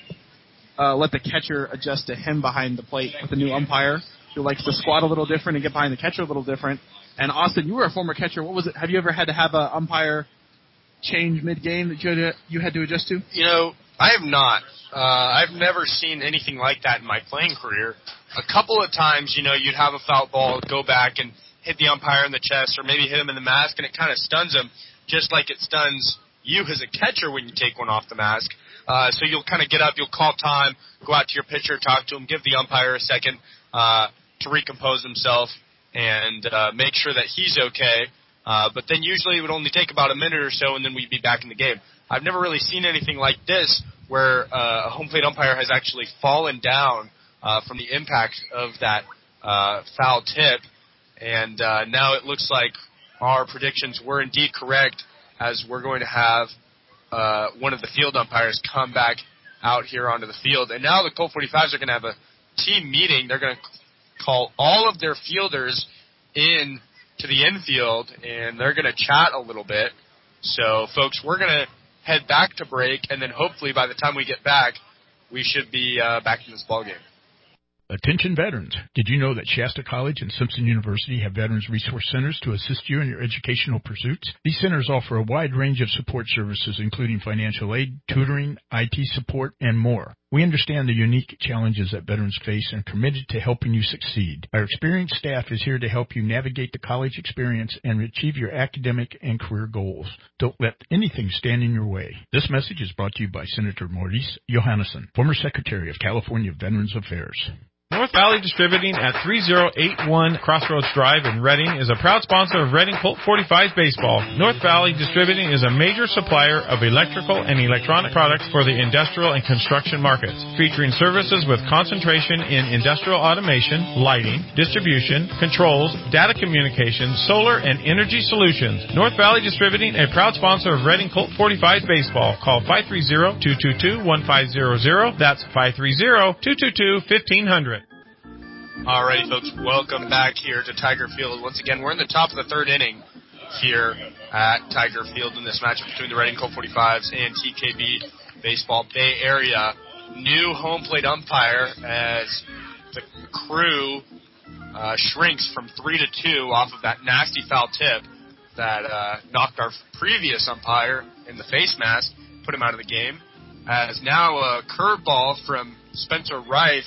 uh, let the catcher adjust to him behind the plate with the new umpire, who likes to squat a little different and get behind the catcher a little different. And Austin, you were a former catcher. What was it? Have you ever had to have an umpire change mid-game that you had to, you had to adjust to? You know, I have not. Uh, I've never seen anything like that in my playing career. A couple of times, you know, you'd have a foul ball, go back and hit the umpire in the chest or maybe hit him in the mask, and it kind of stuns him, just like it stuns you as a catcher when you take one off the mask. Uh, so you'll kind of get up, you'll call time, go out to your pitcher, talk to him, give the umpire a second uh, to recompose himself and uh, make sure that he's okay. Uh, but then usually it would only take about a minute or so, and then we'd be back in the game. I've never really seen anything like this where uh, a home plate umpire has actually fallen down uh, from the impact of that uh, foul tip. And uh, now it looks like our predictions were indeed correct, as we're going to have uh, one of the field umpires come back out here onto the field. And now the Colt forty-fives are going to have a team meeting. They're going to call all of their fielders in to the infield, and they're going to chat a little bit. So, folks, we're going to head back to break, and then hopefully by the time we get back, we should be uh, back in this ballgame. Attention veterans. Did you know that Shasta College and Simpson University have Veterans Resource Centers to assist you in your educational pursuits? These centers offer a wide range of support services, including financial aid, tutoring, I T support, and more. We understand the unique challenges that veterans face and are committed to helping you succeed. Our experienced staff is here to help you navigate the college experience and achieve your academic and career goals. Don't let anything stand in your way. This message is brought to you by Senator Maurice Johannesson, former Secretary of California Veterans Affairs. North Valley Distributing at three oh eight one Crossroads Drive in Reading is a proud sponsor of Reading Colt forty-five baseball. North Valley Distributing is a major supplier of electrical and electronic products for the industrial and construction markets, featuring services with concentration in industrial automation, lighting, distribution, controls, data communications, solar, and energy solutions. North Valley Distributing, a proud sponsor of Reading Colt forty-five baseball. Call five three zero, two two two, one five zero zero. That's five three zero, two two two, one five zero zero. Alrighty, folks, welcome back here to Tiger Field. Once again, we're in the top of the third inning here at Tiger Field in this matchup between the Reading Colt forty-fives and T K B Baseball Bay Area. New home plate umpire as the crew uh, shrinks from three to two off of that nasty foul tip that uh, knocked our previous umpire in the face mask, put him out of the game. As now a curveball from Spencer Reif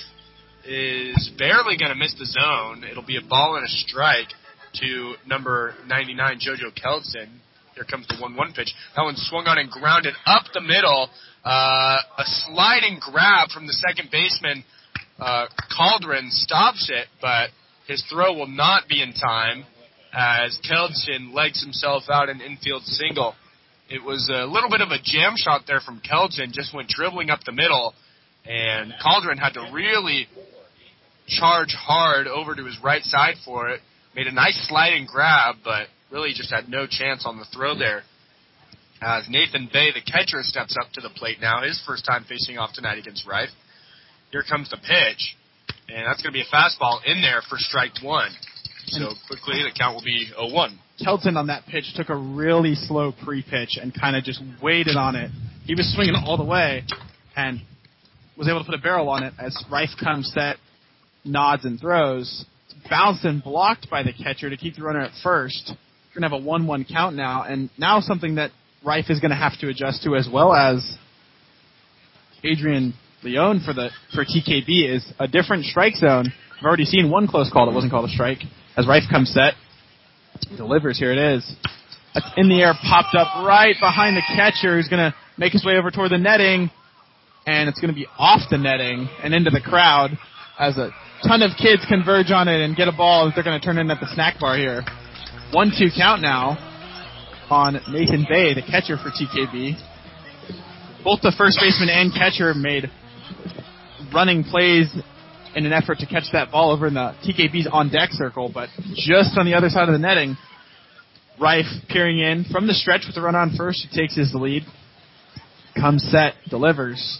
is barely going to miss the zone. It'll be a ball and a strike to number ninety-nine, JoJo Keldson. Here comes the one one pitch. That one swung on and grounded up the middle. Uh, a sliding grab from the second baseman, uh, Caldron, stops it, but his throw will not be in time as Keldson legs himself out an infield single. It was a little bit of a jam shot there from Keldson, just went dribbling up the middle, and Caldron had to really charge hard over to his right side for it. Made a nice sliding grab, but really just had no chance on the throw there. As Nathan Bay, the catcher, steps up to the plate now, his first time facing off tonight against Rife. Here comes the pitch, and that's going to be a fastball in there for strike one. So quickly, the count will be oh one. Kelton on that pitch took a really slow pre-pitch and kind of just waited on it. He was swinging all the way and was able to put a barrel on it as Rife comes set, nods and throws. It's bounced and blocked by the catcher to keep the runner at first. We're going to have a one one count now, and now something that Rife is going to have to adjust to, as well as Adrian Leone for the for T K B, is a different strike zone. I've already seen one close call that wasn't called a strike. As Rife comes set, delivers. Here it is. That's in the air, popped up right behind the catcher, who's going to make his way over toward the netting, and it's going to be off the netting and into the crowd as a ton of kids converge on it and get a ball that they're going to turn in at the snack bar here. one two count now on Nathan Bay, the catcher for T K B. Both the first baseman and catcher made running plays in an effort to catch that ball over in the T K B's on-deck circle, but just on the other side of the netting. Rife peering in from the stretch with the run on first. He takes his lead. Comes set, delivers.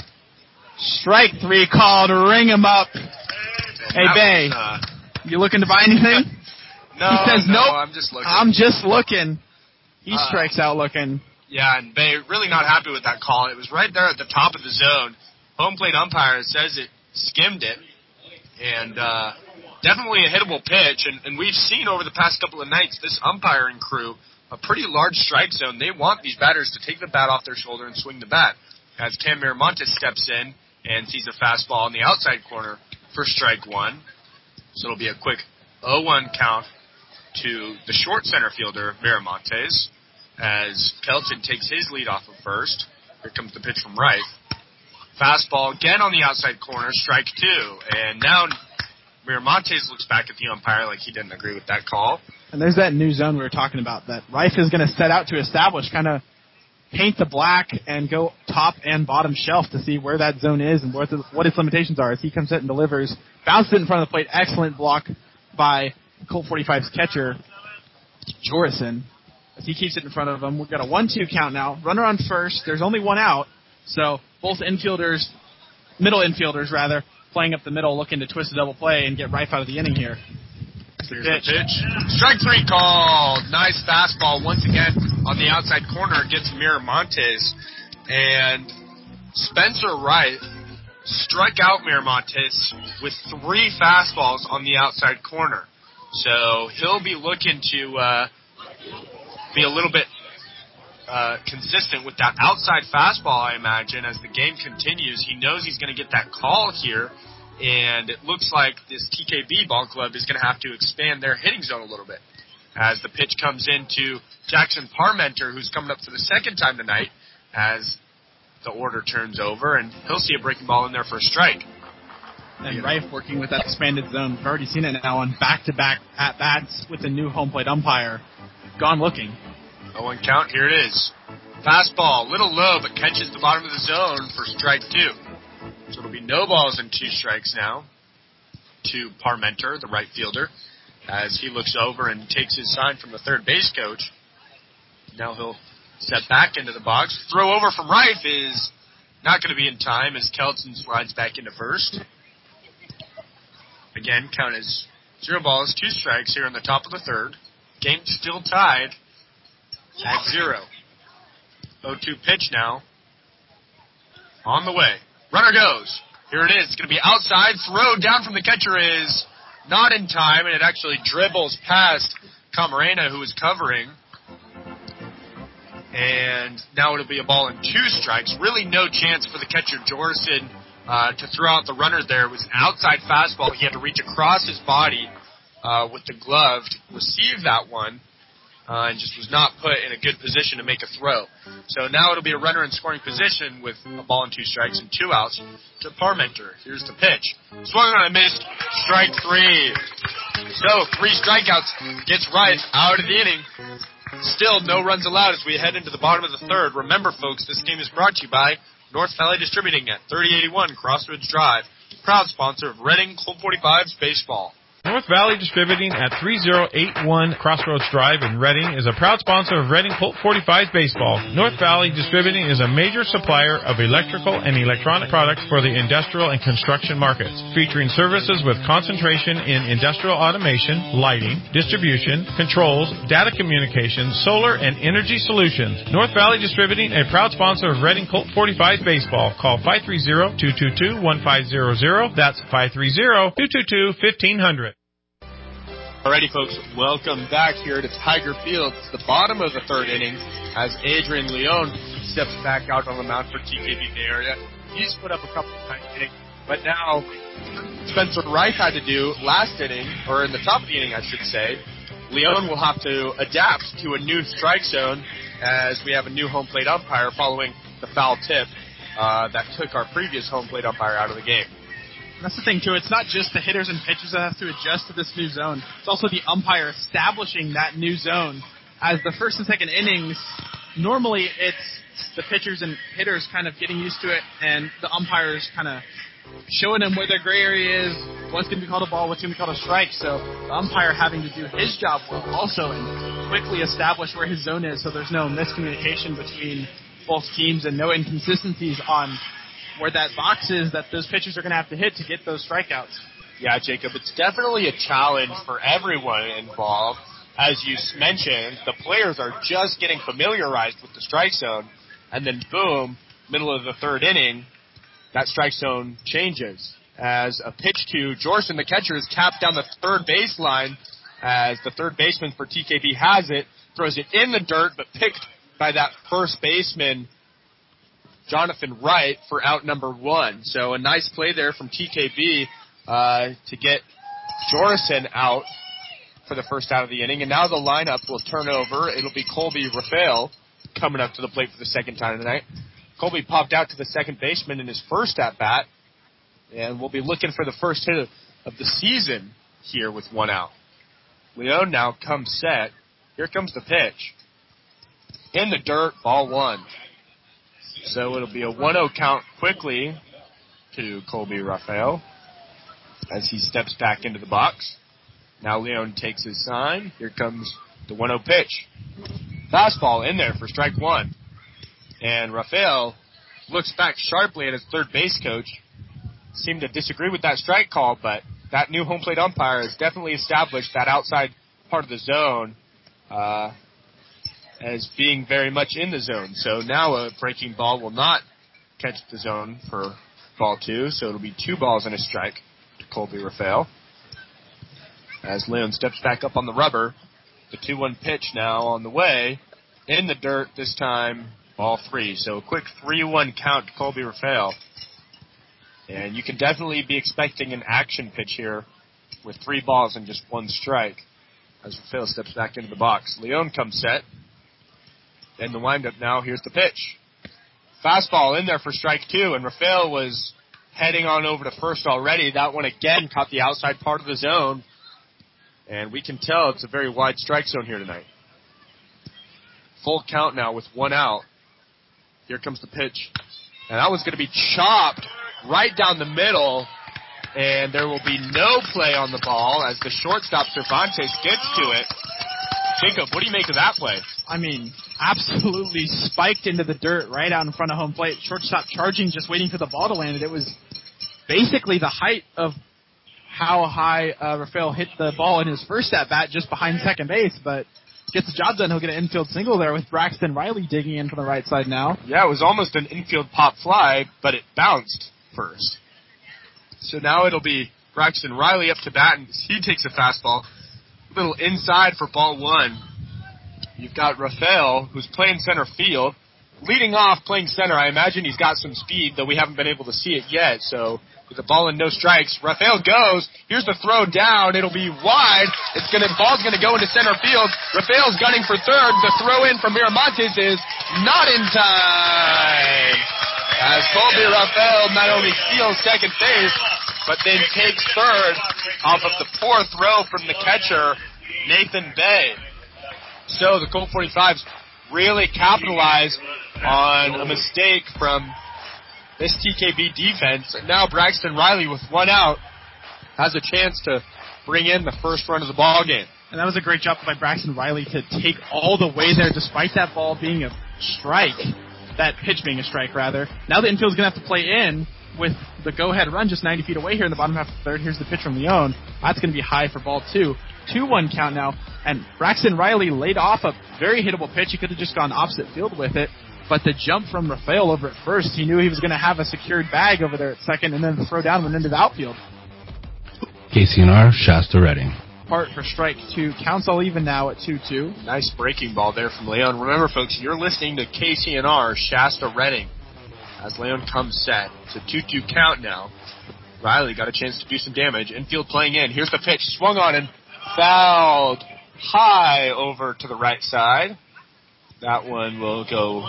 Strike three called. Ring him up. Hey, Bay, uh, you looking to buy anything? No, he says, no, nope, I'm just looking. I'm just looking. He uh, strikes out looking. Yeah, and Bay really not happy with that call. It was right there at the top of the zone. Home plate umpire says it skimmed it, and uh, definitely a hittable pitch. And, and we've seen over the past couple of nights this umpiring crew, a pretty large strike zone. They want these batters to take the bat off their shoulder and swing the bat. As Cam Miramontes steps in and sees a fastball in the outside corner for strike one. So it'll be a quick oh one count to the short center fielder, Miramontes, as Kelton takes his lead off of first. Here comes the pitch from Rife. Fastball again on the outside corner, strike two. And now Miramontes looks back at the umpire like he didn't agree with that call. And there's that new zone we were talking about that Rife is going to set out to establish, kind of paint the black and go top and bottom shelf to see where that zone is and what, the, what its limitations are. As he comes in and delivers, bounces it in front of the plate. Excellent block by Colt forty-five's catcher, Jorison. As he keeps it in front of him, we've got a one two count now. Runner on first. There's only one out. So both infielders, middle infielders rather, playing up the middle, looking to twist a double play and get Rife out of the inning here. Here's the pitch. Strike three called. Nice fastball once again on the outside corner against Miramontes. And Spencer Wright struck out Miramontes with three fastballs on the outside corner. So he'll be looking to uh, be a little bit uh, consistent with that outside fastball, I imagine, as the game continues. He knows he's going to get that call here. And it looks like this T K B ball club is going to have to expand their hitting zone a little bit. As the pitch comes into Jackson Parmenter, who's coming up for the second time tonight, as the order turns over, and he'll see a breaking ball in there for a strike. And Rife working with that expanded zone. We've already seen it now on back-to-back at-bats with the new home plate umpire. Gone looking. oh one count, here it is. Fastball, little low, but catches the bottom of the zone for strike two. So it'll be no balls and two strikes now to Parmenter, the right fielder, as he looks over and takes his sign from the third base coach. Now he'll step back into the box. Throw over from Rife is not going to be in time as Kelton slides back into first. Again, count is zero balls, two strikes here in the top of the third. Game still tied at zero. oh two pitch now. On the way. Runner goes. Here it is. It's going to be outside. Throw down from the catcher is not in time, and it actually dribbles past Camarena, who is covering. And now it'll be a ball and two strikes. Really no chance for the catcher, Jorison, uh, to throw out the runner there. It was an outside fastball. He had to reach across his body uh, with the glove to receive that one. Uh, and just was not put in a good position to make a throw. So now it'll be a runner in scoring position with a ball and two strikes and two outs to Parmenter. Here's the pitch. Swung on a missed. Strike three. So three strikeouts gets Rife out of the inning. Still no runs allowed as we head into the bottom of the third. Remember, folks, this game is brought to you by North Valley Distributing at thirty eighty-one Crossroads Drive. Proud sponsor of Reading Colt forty-five's baseball. North Valley Distributing at three oh eight one Crossroads Drive in Reading is a proud sponsor of Reading Colt forty-five baseball. North Valley Distributing is a major supplier of electrical and electronic products for the industrial and construction markets, featuring services with concentration in industrial automation, lighting, distribution, controls, data communications, solar, and energy solutions. North Valley Distributing, a proud sponsor of Reading Colt forty-five baseball. Call five three zero, two two two, one five zero zero. That's five three zero, two two two, one five zero zero. Alrighty, folks, welcome back here to Tiger Field. It's the bottom of the third inning as Adrian Leon steps back out on the mound for T K B Bay Area. He's put up a couple of times inning, but now Spencer Wright had to do last inning, or in the top of the inning, I should say. Leon will have to adapt to a new strike zone as we have a new home plate umpire following the foul tip uh, that took our previous home plate umpire out of the game. That's the thing, too. It's not just the hitters and pitchers that have to adjust to this new zone. It's also the umpire establishing that new zone. As the first and second innings, normally it's the pitchers and hitters kind of getting used to it, and the umpires kind of showing them where their gray area is, what's going to be called a ball, what's going to be called a strike. So the umpire having to do his job will also quickly establish where his zone is so there's no miscommunication between both teams and no inconsistencies on where that box is that those pitchers are going to have to hit to get those strikeouts. Yeah, Jacob, it's definitely a challenge for everyone involved. As you mentioned, the players are just getting familiarized with the strike zone, and then boom, middle of the third inning, that strike zone changes. As a pitch to Jorson, the catcher, is tapped down the third baseline as the third baseman for T K B has it, throws it in the dirt, but picked by that first baseman, Jonathan Wright, for out number one. So a nice play there from T K B uh, to get Jorson out for the first out of the inning. And now the lineup will turn over. It'll be Colby Raphael coming up to the plate for the second time tonight. Colby popped out to the second baseman in his first at-bat, and we'll be looking for the first hit of, of the season here with one out. Leon now comes set. Here comes the pitch. In the dirt, ball one. So it'll be a one oh count quickly to Colby Raphael as he steps back into the box. Now Leon takes his sign. Here comes the one oh pitch. Fastball in there for strike one. And Raphael looks back sharply at his third base coach. Seemed to disagree with that strike call, but that new home plate umpire has definitely established that outside part of the zone uh, as being very much in the zone. So now a breaking ball will not catch the zone for ball two, so it'll be two balls and a strike to Colby Raphael. As Leon steps back up on the rubber, the two one pitch now on the way. In the dirt this time, ball three. So a quick three one count to Colby Raphael. And you can definitely be expecting an action pitch here with three balls and just one strike as Raphael steps back into the box. Leon comes set. And the windup now, here's the pitch. Fastball in there for strike two, and Raphael was heading on over to first already. That one again caught the outside part of the zone. And we can tell it's a very wide strike zone here tonight. Full count now with one out. Here comes the pitch. And that one's going to be chopped right down the middle. And there will be no play on the ball as the shortstop Cervantes gets to it. Jacob, what do you make of that play? I mean, absolutely spiked into the dirt right out in front of home plate. Shortstop charging, just waiting for the ball to land. It was basically the height of how high uh, Raphael hit the ball in his first at-bat, just behind second base, but gets the job done. He'll get an infield single there with Braxton Riley digging in from the right side now. Yeah, it was almost an infield pop fly, but it bounced first. So now it'll be Braxton Riley up to bat, and he takes a fastball. A little inside for ball one. You've got Raphael, who's playing center field. Leading off, playing center, I imagine he's got some speed, though we haven't been able to see it yet. So with the ball and no strikes, Raphael goes. Here's the throw down. It'll be wide. It's gonna ball's gonna go into center field. Raphael's gunning for third. The throw in from Miramontes is not in time. As Colby Raphael not only steals second base, but then takes third off of the poor throw from the catcher, Nathan Bay. So the Colt forty-fives really capitalized on a mistake from this T K B defense. And now Braxton Riley, with one out, has a chance to bring in the first run of the ball game. And that was a great job by Braxton Riley to take all the way there despite that ball being a strike, that pitch being a strike, rather. Now the infield's going to have to play in with the go-ahead run just ninety feet away here in the bottom half of the third. Here's the pitch from Leon. That's going to be high for ball two. two one count now, and Braxton Riley laid off a very hittable pitch. He could have just gone opposite field with it, but the jump from Rafael over at first, he knew he was going to have a secured bag over there at second, and then the throw down went into the outfield. K C N R, Shasta Redding. Part for strike two. Counts all even now at two two. Nice breaking ball there from Leon. Remember, folks, you're listening to K C N R, Shasta Redding. As Leon comes set, it's a two two count now. Riley got a chance to do some damage. Infield playing in. Here's the pitch. Swung on and fouled high over to the right side. That one will go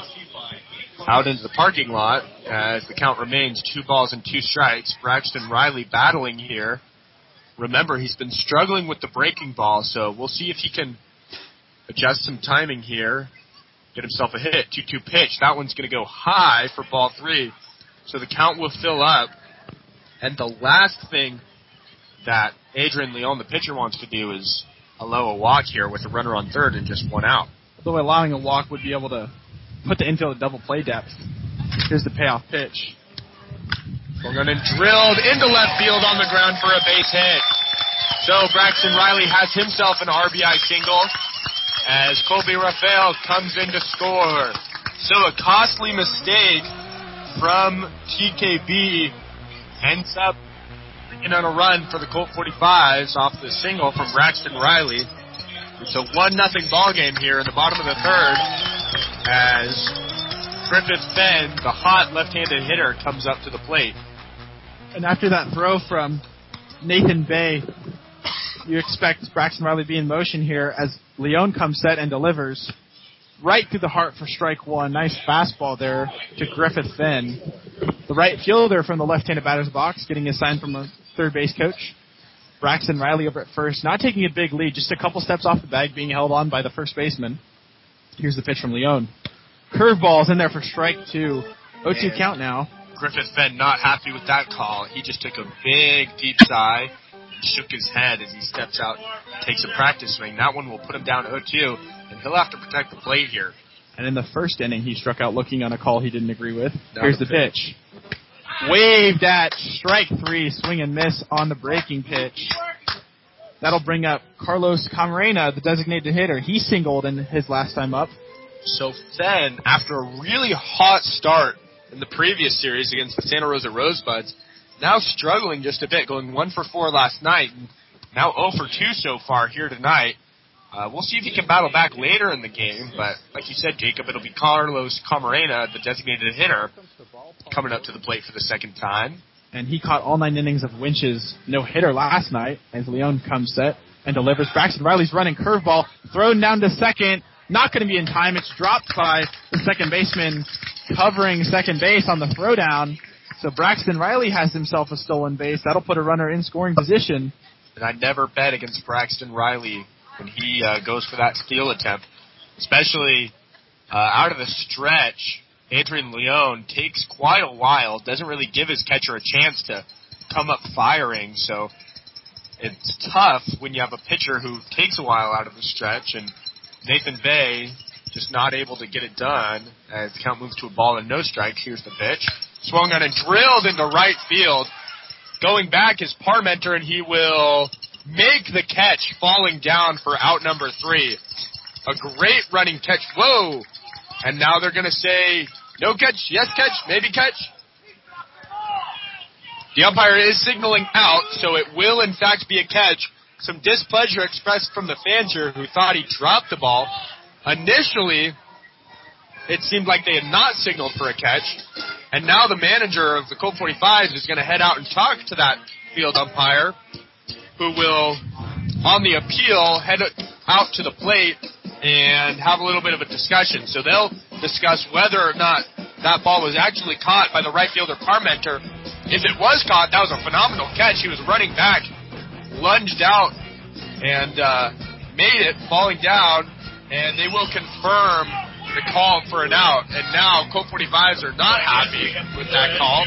out into the parking lot as the count remains two balls and two strikes. Braxton Riley battling here. Remember, he's been struggling with the breaking ball, so we'll see if he can adjust some timing here. Get himself a hit. two two pitch. That one's going to go high for ball three. So the count will fill up. And the last thing that Adrian Leon, the pitcher, wants to do is allow a walk here with a runner on third and just one out. Although allowing a walk would be able to put the infield at double play depth. Here's the payoff pitch. Swung on and drilled into left field on the ground for a base hit. So Braxton Riley has himself an R B I single as Colby Rafael comes in to score. So a costly mistake from T K B ends up bringing on a run for the Colt forty-fives off the single from Braxton Riley. It's a one nothing ball game here in the bottom of the third as Griffith Fenn, the hot left-handed hitter, comes up to the plate. And after that throw from Nathan Bay, you expect Braxton Riley to be in motion here as Leon comes set and delivers right through the heart for strike one. Nice fastball there to Griffith Fenn. The right fielder from the left-handed batter's box getting a sign from the third base coach. Braxton Riley over at first, not taking a big lead, just a couple steps off the bag, being held on by the first baseman. Here's the pitch from Leon. Curveball's in there for strike two. oh two count now. Griffith Fenn not happy with that call. He just took a big, deep sigh and shook his head as he steps out, takes a practice swing. That one will put him down oh two, and he'll have to protect the plate here. And in the first inning, he struck out looking on a call he didn't agree with. Down Here's the the pitch. Waved at strike three, swing and miss on the breaking pitch. That'll bring up Carlos Camarena, the designated hitter. He singled in his last time up. So Fenn, after a really hot start in the previous series against the Santa Rosa Rosebuds, now struggling just a bit, going one for four last night, and now oh for two so far here tonight. Uh, we'll see if he can battle back later in the game, but like you said, Jacob, it'll be Carlos Camarena, the designated hitter, coming up to the plate for the second time. And he caught all nine innings of Winch's no-hitter last night as Leon comes set and delivers. Braxton Riley's running curveball, thrown down to second, not going to be in time. It's dropped by the second baseman covering second base on the throwdown. So Braxton Riley has himself a stolen base. That'll put a runner in scoring position. And I never bet against Braxton Riley when he uh, goes for that steal attempt, especially uh, out of the stretch. Adrian Leon takes quite a while, doesn't really give his catcher a chance to come up firing, so it's tough when you have a pitcher who takes a while out of the stretch, and Nathan Bay just not able to get it done as the count moves to a ball and no strikes. Here's the pitch. Swung on and drilled into right field. Going back is Parmenter, and he will make the catch, falling down for out number three. A great running catch. Whoa! And now they're going to say, no catch, yes catch, maybe catch. The umpire is signaling out, so it will in fact be a catch. Some displeasure expressed from the fans here who thought he dropped the ball. Initially, it seemed like they had not signaled for a catch. And now the manager of the Colt forty-fives is going to head out and talk to that field umpire, who will, on the appeal, head out to the plate and have a little bit of a discussion. So they'll discuss whether or not that ball was actually caught by the right fielder Parmenter. If it was caught, that was a phenomenal catch. He was running back, lunged out, and uh, made it, falling down, and they will confirm the call for an out. And now Colt forty-fives are not happy with that call.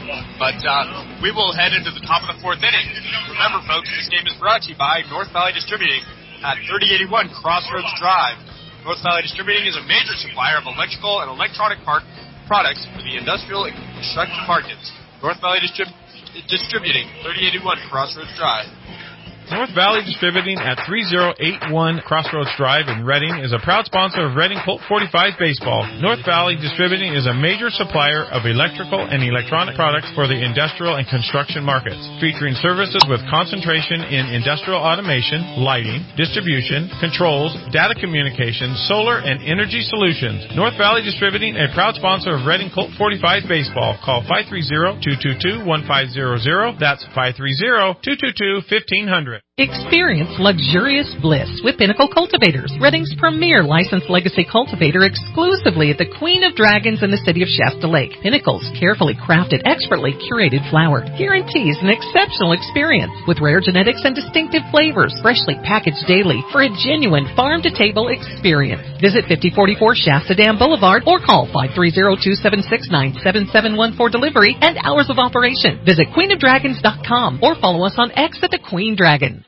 But uh, we will head into the top of the fourth inning. Remember, folks, this game is brought to you by North Valley Distributing at thirty eighty-one Crossroads Drive. North Valley Distributing is a major supplier of electrical and electronic part products for the industrial and construction markets. North Valley Distrib- Distributing, thirty eighty-one Crossroads Drive. North Valley Distributing at thirty eighty-one Crossroads Drive in Reading is a proud sponsor of Reading Colt forty-five Baseball. North Valley Distributing is a major supplier of electrical and electronic products for the industrial and construction markets, featuring services with concentration in industrial automation, lighting, distribution, controls, data communications, solar, and energy solutions. North Valley Distributing, a proud sponsor of Reading Colt forty-five Baseball. Call five three zero, two two two, one five zero zero. That's five three zero, two two two, one five zero zero. Experience luxurious bliss with Pinnacle Cultivators, Reading's premier licensed legacy cultivator, exclusively at the Queen of Dragons in the city of Shasta Lake. Pinnacle's carefully crafted, expertly curated flower guarantees an exceptional experience with rare genetics and distinctive flavors, freshly packaged daily for a genuine farm-to-table experience. Visit fifty forty-four Shasta Dam Boulevard or call five three zero, two seven six, nine seven seven one for delivery and hours of operation. Visit queen of dragons dot com or follow us on X at the Queen Dragon.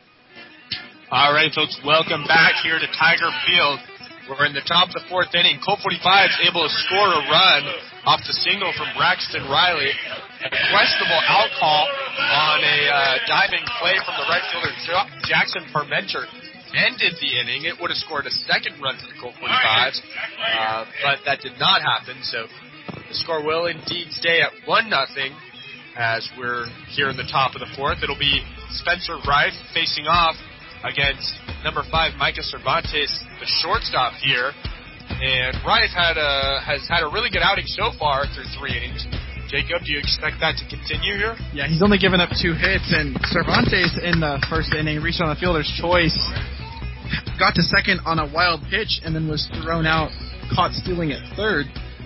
All right, folks, welcome back here to Tiger Field. We're in the top of the fourth inning. Colt forty-five is able to score a run off the single from Braxton Riley. A questionable out call on a uh, diving play from the right fielder, Jackson Parmenter, ended the inning. It would have scored a second run for the Colt forty-fives, uh, but that did not happen. So the score will indeed stay at one nothing as we're here in the top of the fourth. It'll be Spencer Rife facing off against number five, Micah Cervantes, the shortstop here. And Rife had a, has had a really good outing so far through three innings. Jacob, do you expect that to continue here? Yeah, he's only given up two hits, and Cervantes in the first inning reached on the fielder's choice, got to second on a wild pitch, and then was thrown out, caught stealing at third.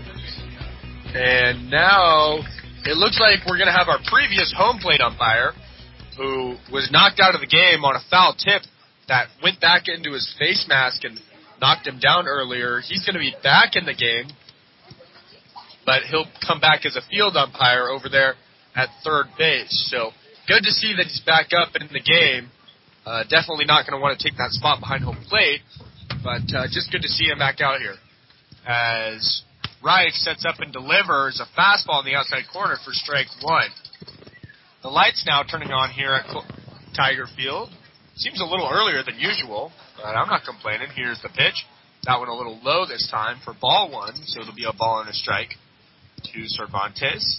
And now it looks like we're going to have our previous home plate umpire, who was knocked out of the game on a foul tip that went back into his face mask and knocked him down earlier. He's going to be back in the game, but he'll come back as a field umpire over there at third base. So good to see that he's back up in the game. Uh, definitely not going to want to take that spot behind home plate, but uh, just good to see him back out here. As Rife sets up and delivers a fastball in the outside corner for strike one. The lights now turning on here at Tiger Field. Seems a little earlier than usual, but I'm not complaining. Here's the pitch. That one a little low this time for ball one, so it'll be a ball and a strike to Cervantes.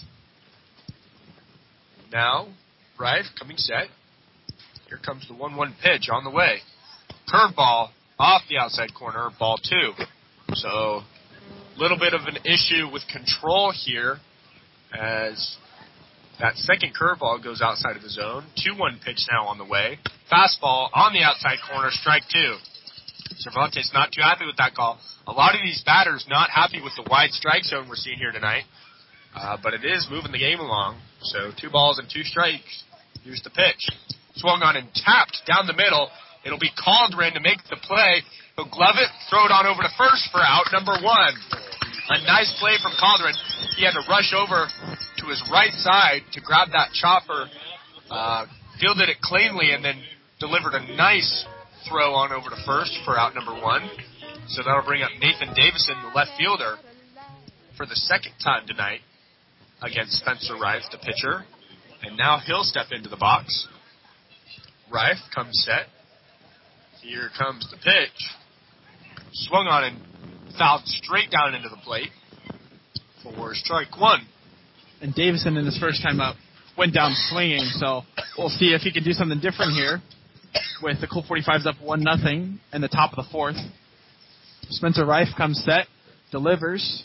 Now, Rife coming set. Here comes the one one pitch on the way. Curveball off the outside corner, ball two. So, a little bit of an issue with control here as that second curveball goes outside of the zone. two one pitch now on the way. Fastball on the outside corner, strike two. Cervantes not too happy with that call. A lot of these batters not happy with the wide strike zone we're seeing here tonight. Uh, but it is moving the game along. So two balls and two strikes. Here's the pitch. Swung on and tapped down the middle. It'll be Caldron to make the play. He'll glove it, throw it on over to first for out number one. A nice play from Caldron. He had to rush over to his right side to grab that chopper, uh, fielded it cleanly, and then delivered a nice throw on over to first for out number one. So that'll bring up Nathan Davison, the left fielder, for the second time tonight against Spencer Rife, the pitcher. And now he'll step into the box. Rife comes set. Here comes the pitch. Swung on and fouled straight down into the plate for strike one. And Davison, in his first time up, went down swinging, so we'll see if he can do something different here with the Colt forty-fives up one nothing in the top of the fourth. Spencer Rife comes set, delivers.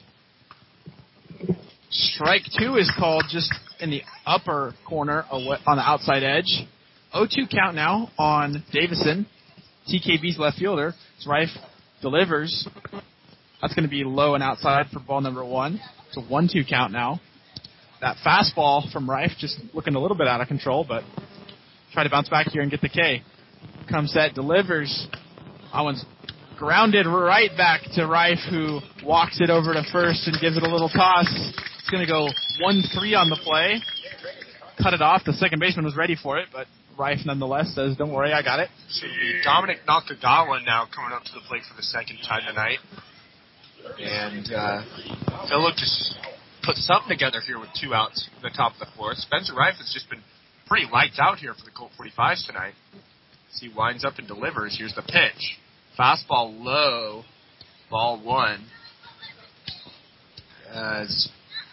Strike two is called just in the upper corner on the outside edge. oh two count now on Davison, T K B's left fielder. As Rife delivers. That's going to be low and outside for ball number one. It's a one two count now. That fastball from Rife just looking a little bit out of control, but try to bounce back here and get the K. Comes set, delivers. That one's grounded right back to Rife, who walks it over to first and gives it a little toss. going to go one three on the play. Cut it off. The second baseman was ready for it, but Reif nonetheless says, don't worry, I got it. So Dominic Nakagawa now coming up to the plate for the second time tonight. And uh, Phillip just put something together here with two outs in the top of the fourth. Spencer Reif has just been pretty lights out here for the Colt forty-fives tonight. As he winds up and delivers. Here's the pitch. Fastball low. Ball one. As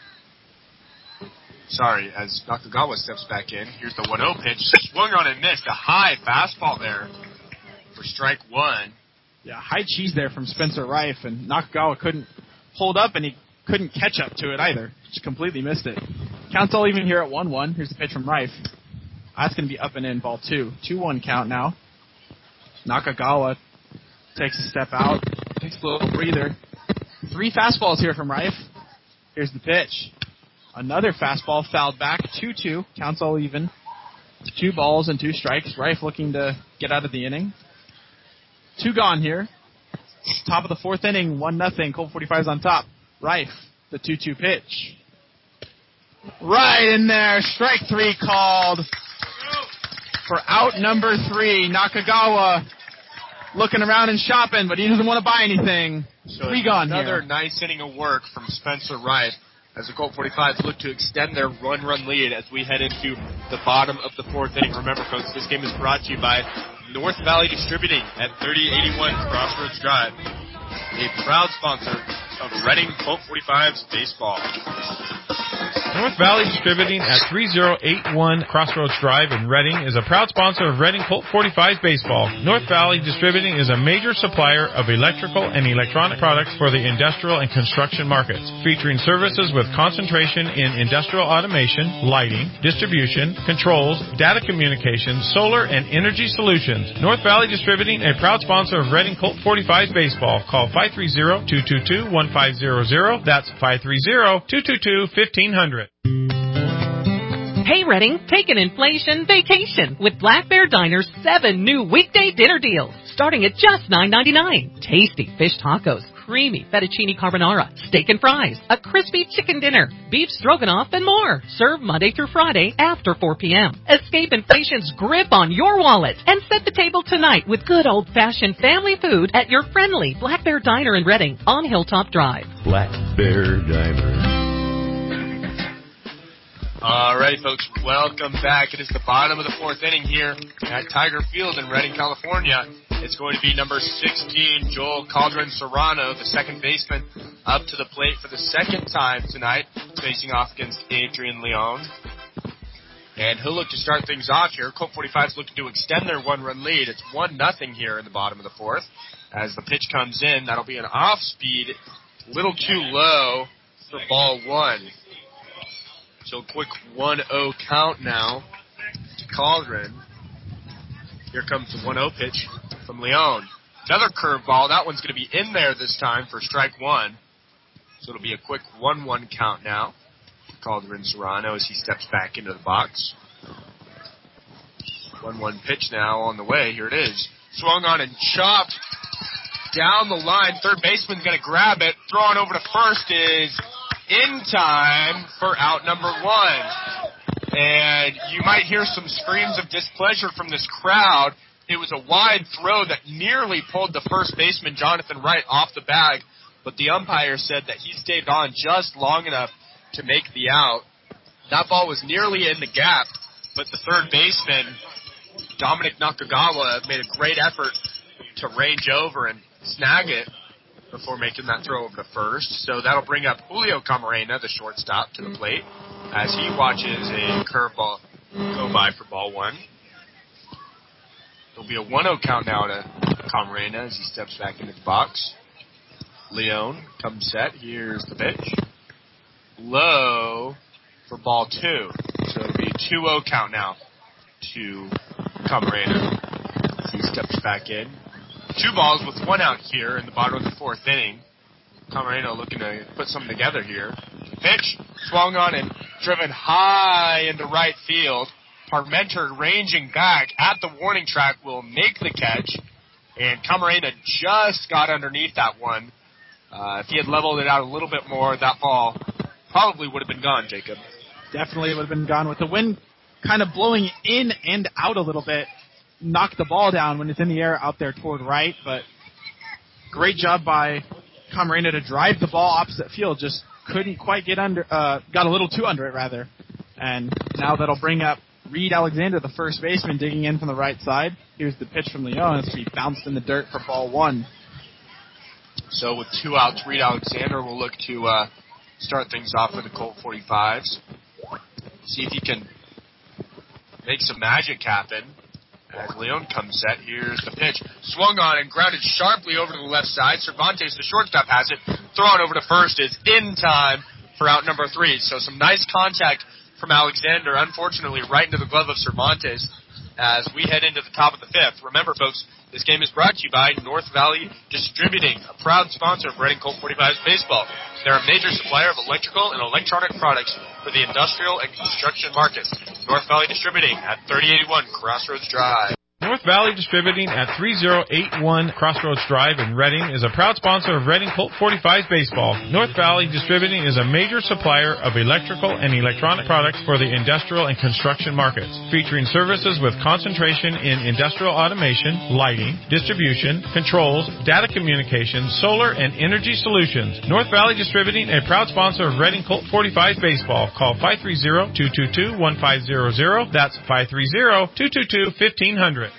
Sorry, as Nakagawa steps back in. Here's the one oh pitch. Swung on and missed. A high fastball there for strike one. Yeah, high cheese there from Spencer Reif, and Nakagawa couldn't hold up, and he couldn't catch up to it either. Just completely missed it. Counts all even here at one one. Here's the pitch from Reif. That's going to be up and in, ball two. two one count now. Nakagawa takes a step out, takes a little breather. Three fastballs here from Reif. Here's the pitch. Another fastball fouled back, two two, counts all even. Two balls and two strikes. Reif looking to get out of the inning. Two gone here. Top of the fourth inning, one nothing. Colt forty-five's on top. Reif, the two two pitch. Right in there, strike three called for out number three. Nakagawa looking around and shopping, but he doesn't want to buy anything. So three gone another here. Nice inning of work from Spencer Reif as the Colt forty-fives look to extend their run-run lead as we head into the bottom of the fourth inning. Remember, folks, this game is brought to you by North Valley Distributing at thirty eighty-one Crossroads Drive, a proud sponsor of Reading Colt forty-fives baseball. North Valley Distributing at thirty eighty-one Crossroads Drive in Reading is a proud sponsor of Reading Colt forty-fives baseball. North Valley Distributing is a major supplier of electrical and electronic products for the industrial and construction markets, featuring services with concentration in industrial automation, lighting, distribution, controls, data communications, solar, and energy solutions. North Valley Distributing, a proud sponsor of Reading Colt forty-fives baseball. Call five three zero, two two two, one five zero zero. That's five three zero, two two two, one five zero zero. Hey Reading, take an inflation vacation with Black Bear Diner's seven new weekday dinner deals, starting at just nine ninety-nine. Tasty fish tacos, creamy fettuccine carbonara, steak and fries, a crispy chicken dinner, beef stroganoff, and more. Served Monday through Friday after four p.m. Escape inflation's grip on your wallet and set the table tonight with good old-fashioned family food at your friendly Black Bear Diner in Reading on Hilltop Drive. Black Bear Diner. All right, folks, welcome back. It is the bottom of the fourth inning here at Tiger Field in Reading, California. It's going to be number sixteen, Joel Caldron Serrano, the second baseman, up to the plate for the second time tonight, facing off against Adrian Leon. And he'll look to start things off here. Colt forty-five's looking to extend their one-run lead. It's one nothing here in the bottom of the fourth. As the pitch comes in, that'll be an off-speed, a little too low for ball one. So a quick one oh count now to Caldron. Here comes the one oh pitch from Leon. Another curveball. That one's going to be in there this time for strike one. So it'll be a quick one one count now for Caldron Serrano as he steps back into the box. one one pitch now on the way. Here it is. Swung on and chopped down the line. Third baseman's going to grab it. Throwing over to first is in time for out number one. And you might hear some screams of displeasure from this crowd. It was a wide throw that nearly pulled the first baseman, Jonathan Wright, off the bag, but the umpire said that he stayed on just long enough to make the out. That ball was nearly in the gap, but the third baseman, Dominic Nakagawa, made a great effort to range over and snag it before making that throw over to first. So that'll bring up Julio Camarena, the shortstop, to the plate as he watches a curveball go by for ball one. There'll be a one oh count now to Camarena as he steps back into the box. Leon comes set. Here's the pitch. Low for ball two. So it'll be two oh count now to Camarena as he steps back in. Two balls with one out here in the bottom of the fourth inning. Camarena looking to put something together here. Pitch swung on and driven high into right field. Parmenter ranging back at the warning track will make the catch. And Camarena just got underneath that one. Uh, if he had leveled it out a little bit more, that ball probably would have been gone, Jacob. Definitely would have been gone. With the wind kind of blowing in and out a little bit, knocked the ball down when it's in the air out there toward right, but great job by Camarena to drive the ball opposite field. Just couldn't quite get under, uh, got a little too under it, rather. And now that'll bring up Reed Alexander, the first baseman, digging in from the right side. Here's the pitch from Leon as he bounced in the dirt for ball one. So with two outs, Reed Alexander will look to uh, start things off with the Colt forty-fives. See if he can make some magic happen. As Leon comes set, here's the pitch. Swung on and grounded sharply over to the left side. Cervantes, the shortstop, has it. Thrown over to first is in time for out number three. So some nice contact from Alexander, unfortunately right into the glove of Cervantes as we head into the top of the fifth. Remember, folks, this game is brought to you by North Valley Distributing, a proud sponsor of Reading Colt forty-fives baseball. They're a major supplier of electrical and electronic products for the industrial and construction markets. North Valley Distributing at thirty eighty-one Crossroads Drive. North Valley Distributing at thirty eighty-one Crossroads Drive in Reading is a proud sponsor of Reading Colt forty-fives baseball. North Valley Distributing is a major supplier of electrical and electronic products for the industrial and construction markets, featuring services with concentration in industrial automation, lighting, distribution, controls, data communications, solar, and energy solutions. North Valley Distributing, a proud sponsor of Reading Colt forty-fives baseball. Call five three zero, two two two, one five zero zero. That's five three zero, two two two, one five zero zero.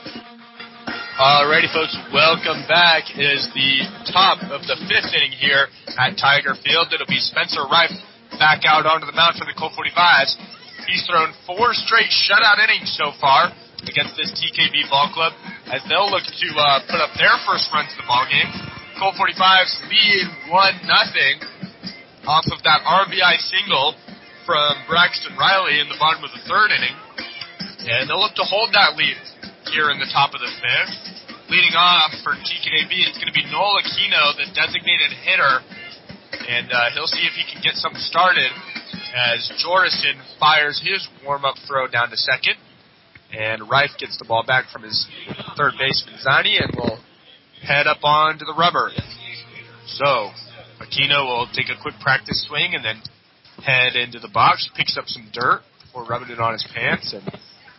Alrighty, folks, welcome back. It is the top of the fifth inning here at Tiger Field. It'll be Spencer Reif back out onto the mound for the Colt forty-fives. He's thrown four straight shutout innings so far against this T K B ball club as they'll look to uh, put up their first runs of the ball game. Colt forty-fives lead one nothing off of that R B I single from Braxton Riley in the bottom of the third inning. And they'll look to hold that lead here in the top of the fifth. Leading off for T K B, it's going to be Noel Aquino, the designated hitter, and uh, he'll see if he can get something started as Jorison fires his warm-up throw down to second, and Reif gets the ball back from his third baseman, Zani, and will head up onto the rubber. So, Aquino will take a quick practice swing and then head into the box, picks up some dirt before rubbing it on his pants, and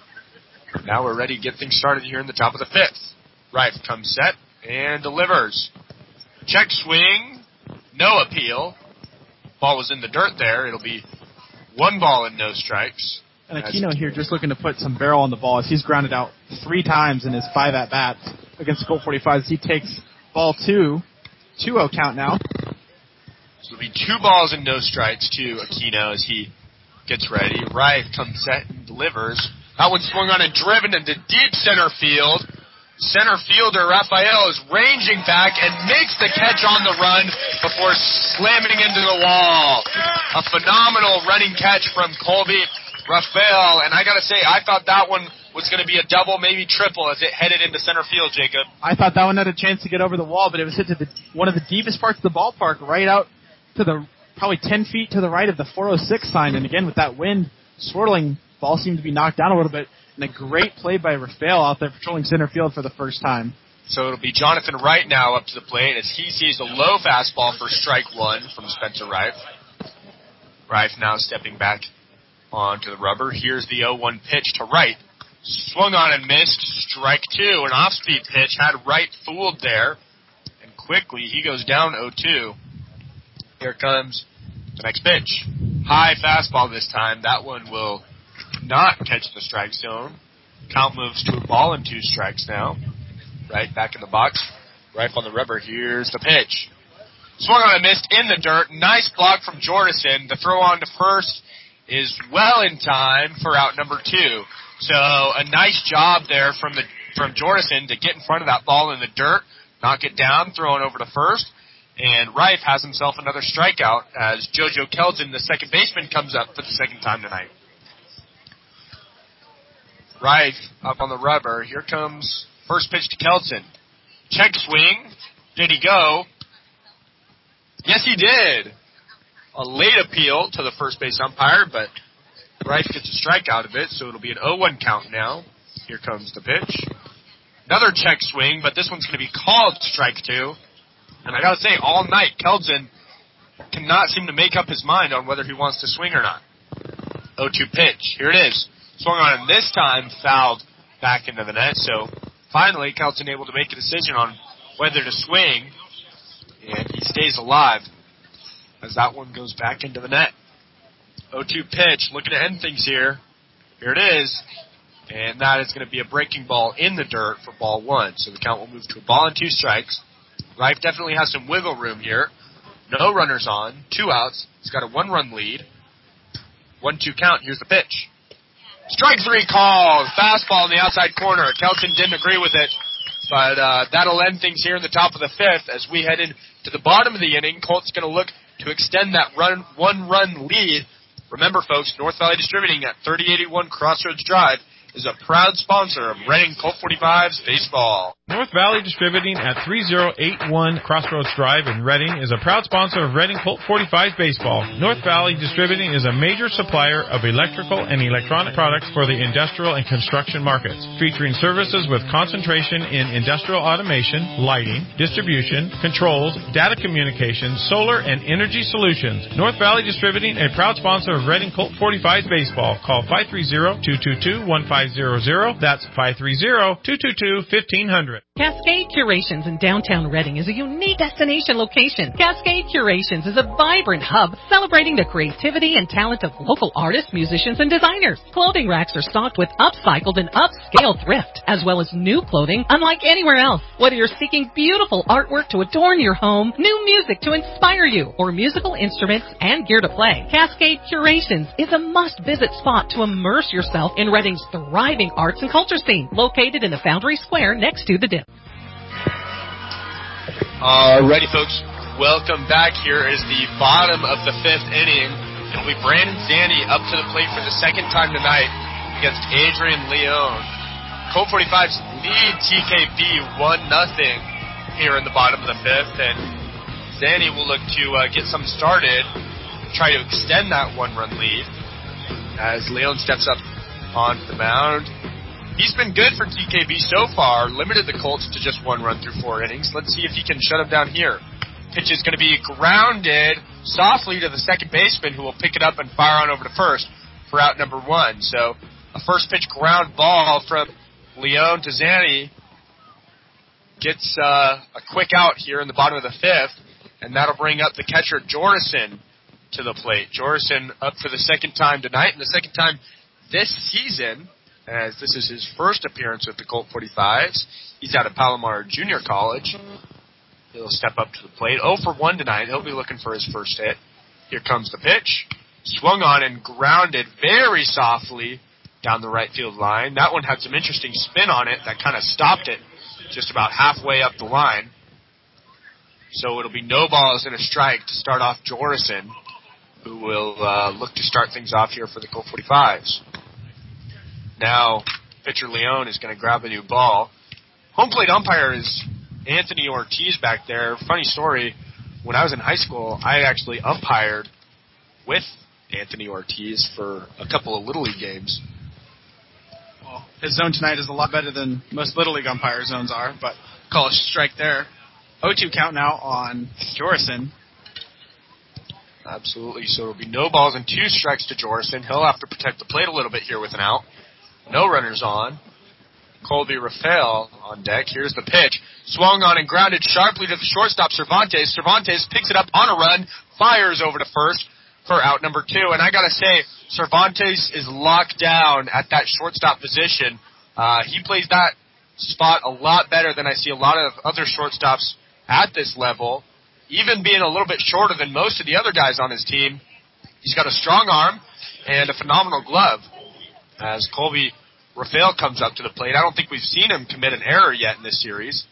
now we're ready to get things started here in the top of the fifth. Reif comes set and delivers. Check swing, no appeal. Ball was in the dirt there. It'll be one ball and no strikes. And Aquino here just looking to put some barrel on the ball as he's grounded out three times in his five at-bats against the Colt forty-fives. He takes ball two, two oh count now. So it'll be two balls and no strikes to Aquino as he gets ready. Reif comes set and delivers. That one swung on and driven into deep center field. Center fielder Rafael is ranging back and makes the catch on the run before slamming into the wall. A phenomenal running catch from Colby Rafael, and I gotta say, I thought that one was going to be a double, maybe triple, as it headed into center field, Jacob. I thought that one had a chance to get over the wall, but it was hit to the, one of the deepest parts of the ballpark, right out to the probably ten feet to the right of the four oh six sign, and again, with that wind swirling, ball seemed to be knocked down a little bit. And a great play by Rafael out there patrolling center field for the first time. So it'll be Jonathan Wright now up to the plate as he sees a low fastball for strike one from Spencer Reif. Reif now stepping back onto the rubber. Here's the oh one pitch to Wright. Swung on and missed. Strike two. An off-speed pitch. Had Wright fooled there. And quickly he goes down oh two. Here comes the next pitch. High fastball this time. That one will not catch the strike zone. Count moves to a ball and two strikes now. Right back in the box. Right on the rubber. Here's the pitch. Swung on and missed in the dirt. Nice block from Jorison. The throw on to first is well in time for out number two. So a nice job there from the from Jorison to get in front of that ball in the dirt, knock it down, throw it over to first. And Reif has himself another strikeout as JoJo Keldon, the second baseman, comes up for the second time tonight. Reif up on the rubber. Here comes first pitch to Keldon. Check swing. Did he go? Yes, he did. A late appeal to the first base umpire, but Reif gets a strike out of it, so it'll be an oh one count now. Here comes the pitch. Another check swing, but this one's going to be called strike two. And I got to say, all night, Keldon cannot seem to make up his mind on whether he wants to swing or not. oh two pitch. Here it is. Swung on, and this time fouled back into the net. So finally, Kelton able to make a decision on whether to swing, and he stays alive as that one goes back into the net. oh two pitch. Looking to end things here. Here it is. And that is going to be a breaking ball in the dirt for ball one. So the count will move to a ball and two strikes. Rife definitely has some wiggle room here. No runners on. Two outs. He's got a one-run lead. one two count. Here's the pitch. Strike three called. Fastball in the outside corner. Kelton didn't agree with it. But uh, that'll end things here in the top of the fifth as we head into the bottom of the inning. Colt's going to look to extend that run one-run lead. Remember, folks, North Valley Distributing at thirty eighty-one Crossroads Drive is a proud sponsor of Reading Colt forty-fives baseball. North Valley Distributing at thirty eighty-one Crossroads Drive in Reading is a proud sponsor of Reading Colt forty-fives baseball. North Valley Distributing is a major supplier of electrical and electronic products for the industrial and construction markets, featuring services with concentration in industrial automation, lighting, distribution, controls, data communications, solar, and energy solutions. North Valley Distributing, a proud sponsor of Reading Colt forty-fives baseball. Call five three zero, two two two, one five zero zero. That's five three zero, two two two, one five zero zero. Cascade Curations in downtown Reading is a unique destination location. Cascade Curations is a vibrant hub celebrating the creativity and talent of local artists, musicians, and designers. Clothing racks are stocked with upcycled and upscale thrift, as well as new clothing unlike anywhere else. Whether you're seeking beautiful artwork to adorn your home, new music to inspire you, or musical instruments and gear to play, Cascade Curations is a must-visit spot to immerse yourself in Reading's thriving arts and culture scene, located in the Foundry Square next to the Dip. Alrighty, folks. Welcome back. Here is the bottom of the fifth inning. It'll be Brandon Zanny up to the plate for the second time tonight against Adrian Leon. Colt forty-fives lead T K B one nothing here in the bottom of the fifth, and Zanny will look to uh, get something started, try to extend that one-run lead as Leon steps up onto the mound. He's been good for T K B so far, limited the Colts to just one run through four innings. Let's see if he can shut him down here. Pitch is going to be grounded softly to the second baseman, who will pick it up and fire on over to first for out number one. So a first pitch ground ball from Leon to Zanny gets uh, a quick out here in the bottom of the fifth, and that'll bring up the catcher Jorison to the plate. Jorison up for the second time tonight, and the second time this season, as this is his first appearance with the Colt forty-fives. He's out of Palomar Junior College. He'll step up to the plate. oh for one tonight. He'll be looking for his first hit. Here comes the pitch. Swung on and grounded very softly down the right field line. That one had some interesting spin on it that kind of stopped it just about halfway up the line. So it'll be no balls and a strike to start off Jorison, who will uh, look to start things off here for the Colt forty-fives. Now, pitcher Leon is going to grab a new ball. Home plate umpire is Anthony Ortiz back there. Funny story, when I was in high school, I actually umpired with Anthony Ortiz for a couple of Little League games. Well, his zone tonight is a lot better than most Little League umpire zones are, but call a strike there. oh two count now on Jorison. Absolutely, so it'll be no balls and two strikes to Jorison. He'll have to protect the plate a little bit here with an out. No runners on. Colby Rafael on deck. Here's the pitch. Swung on and grounded sharply to the shortstop, Cervantes. Cervantes picks it up on a run, fires over to first for out number two. And I got to say, Cervantes is locked down at that shortstop position. Uh, he plays that spot a lot better than I see a lot of other shortstops at this level. Even being a little bit shorter than most of the other guys on his team, he's got a strong arm and a phenomenal glove. As Colby Rafael comes up to the plate, I don't think we've seen him commit an error yet in this series.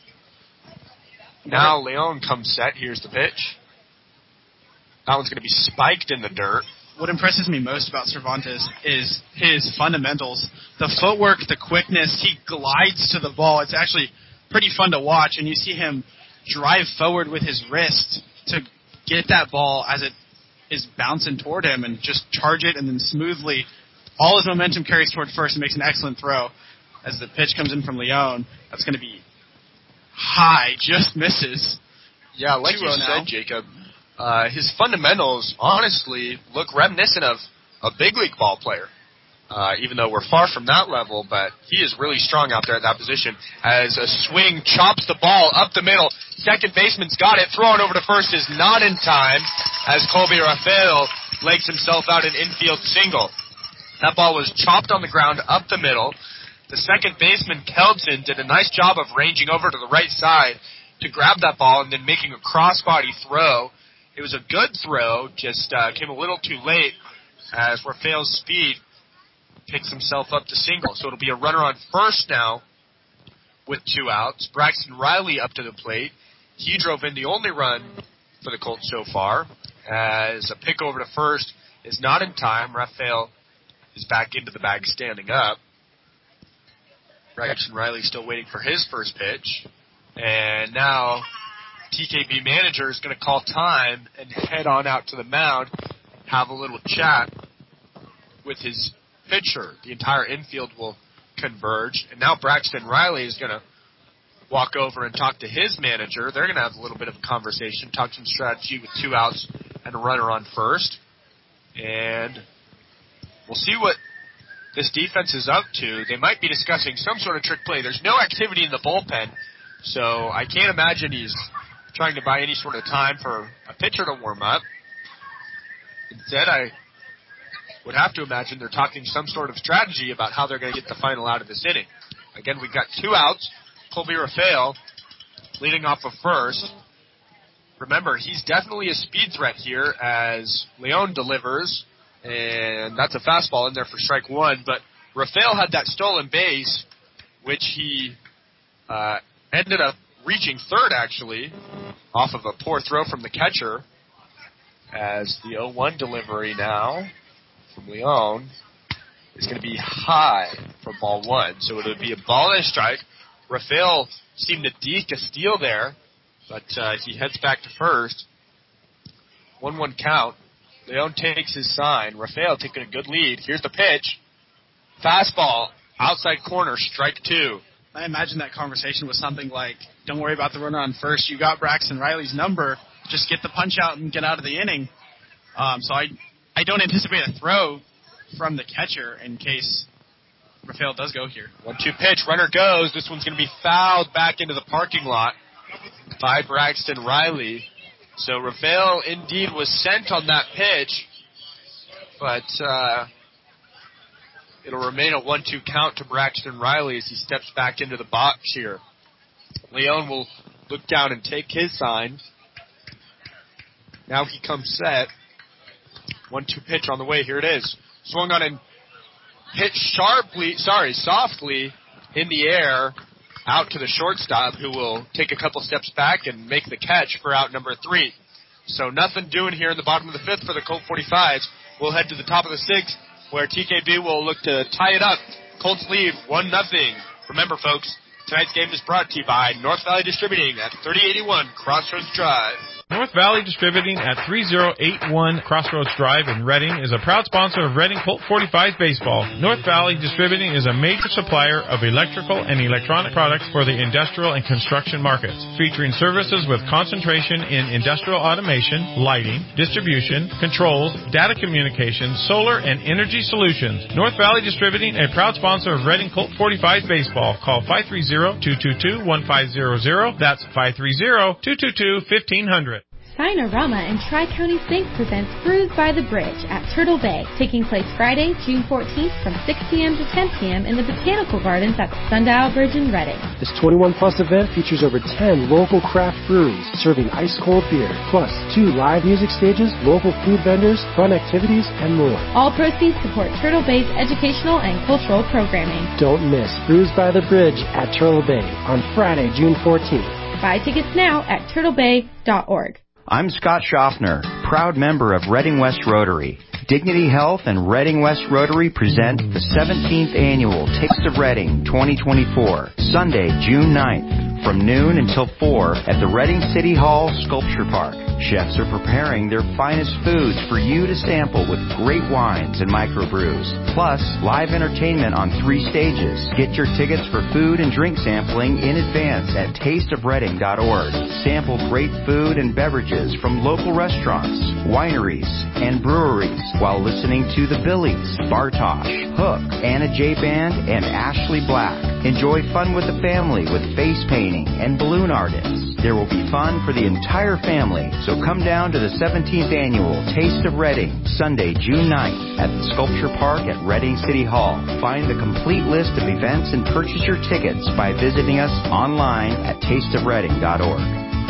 Now Leon comes set. Here's the pitch. That one's going to be spiked in the dirt. What impresses me most about Cervantes is his fundamentals. The footwork, the quickness, he glides to the ball. It's actually pretty fun to watch, and you see him drive forward with his wrist to get that ball as it is bouncing toward him and just charge it and then smoothly. All his momentum carries toward first and makes an excellent throw. As the pitch comes in from Leon, that's going to be high, just misses. Yeah, like you now. said, Jacob, uh, his fundamentals, honestly, look reminiscent of a big league ball player. Uh, even though we're far from that level, but he is really strong out there at that position. As a swing chops the ball up the middle, second baseman's got it, thrown over to first is not in time, as Colby Rafael legs himself out an infield single. That ball was chopped on the ground up the middle. The second baseman, Keldson, did a nice job of ranging over to the right side to grab that ball and then making a crossbody throw. It was a good throw, just uh, came a little too late as Rafael's speed picks himself up to single. So it'll be a runner on first now with two outs. Braxton Riley up to the plate. He drove in the only run for the Colts so far, as a pick over to first is not in time. Rafael is back into the bag standing up. Braxton Riley still waiting for his first pitch. And now T K B manager is going to call time and head on out to the mound, have a little chat with his pitcher. The entire infield will converge, and now Braxton Riley is going to walk over and talk to his manager. They're going to have a little bit of a conversation, talk some strategy with two outs and a runner on first, and we'll see what this defense is up to. They might be discussing some sort of trick play. There's no activity in the bullpen, so I can't imagine he's trying to buy any sort of time for a pitcher to warm up. Instead, I would have to imagine they're talking some sort of strategy about how they're going to get the final out of this inning. Again, we've got two outs. Colby Rafael leading off of first. Remember, he's definitely a speed threat here as Leon delivers, and that's a fastball in there for strike one. But Rafael had that stolen base, which he uh, ended up reaching third, actually, off of a poor throw from the catcher, as the oh one delivery now from Leon is going to be high for ball one. So it'll be a ball and a strike. Rafael seemed to deke a steal there, but uh, he heads back to first. one one count. Leon takes his sign. Rafael taking a good lead. Here's the pitch. Fastball, outside corner, strike two. I imagine that conversation was something like, don't worry about the runner on first. You got Braxton Riley's number. Just get the punch out and get out of the inning. Um, so I I don't anticipate a throw from the catcher in case Rafael does go here. one two pitch. Runner goes. This one's going to be fouled back into the parking lot by Braxton Riley. So Rafael indeed was sent on that pitch, but uh, it'll remain a one two count to Braxton Riley as he steps back into the box here. Leon will look down and take his sign. Now he comes set. one two pitch on the way. Here it is. Swung on and hit sharply, sorry, softly in the air out to the shortstop, who will take a couple steps back and make the catch for out number three. So nothing doing here in the bottom of the fifth for the Colt forty-fives. We'll head to the top of the sixth, where T K B will look to tie it up. Colts lead one nothing. Remember, folks, tonight's game is brought to you by North Valley Distributing at thirty eighty-one Crossroads Drive. North Valley Distributing at thirty eighty-one Crossroads Drive in Reading is a proud sponsor of Reading Colt forty-five baseball. North Valley Distributing is a major supplier of electrical and electronic products for the industrial and construction markets, featuring services with concentration in industrial automation, lighting, distribution, controls, data communications, solar, and energy solutions. North Valley Distributing, a proud sponsor of Reading Colt forty-five baseball. Call five three zero, two two two, one five zero zero. That's five three zero, two two two, one five zero zero. Sinorama and Tri-County Sync presents Brews by the Bridge at Turtle Bay, taking place Friday, June fourteenth from six p.m. to ten p.m. in the Botanical Gardens at the Sundial Bridge in Reading. This twenty-one plus event features over ten local craft breweries serving ice-cold beer, plus two live music stages, local food vendors, fun activities, and more. All proceeds support Turtle Bay's educational and cultural programming. Don't miss Brews by the Bridge at Turtle Bay on Friday, June fourteenth. Buy tickets now at turtle bay dot org. I'm Scott Schaffner, proud member of Reading West Rotary. Dignity Health and Reading West Rotary present the seventeenth Annual Taste of Reading twenty twenty-four, Sunday, June ninth. from noon until four at the Reading City Hall Sculpture Park. Chefs are preparing their finest foods for you to sample with great wines and microbrews. Plus, live entertainment on three stages. Get your tickets for food and drink sampling in advance at taste of reading dot org. Sample great food and beverages from local restaurants, wineries, and breweries while listening to the Billies, Bartosh, Hook, Anna J. Band, and Ashley Black. Enjoy fun with the family with face painting and balloon artists. There will be fun for the entire family, so come down to the seventeenth Annual Taste of Reading, Sunday, June ninth, at the Sculpture Park at Reading City Hall. Find the complete list of events and purchase your tickets by visiting us online at taste of reading dot org.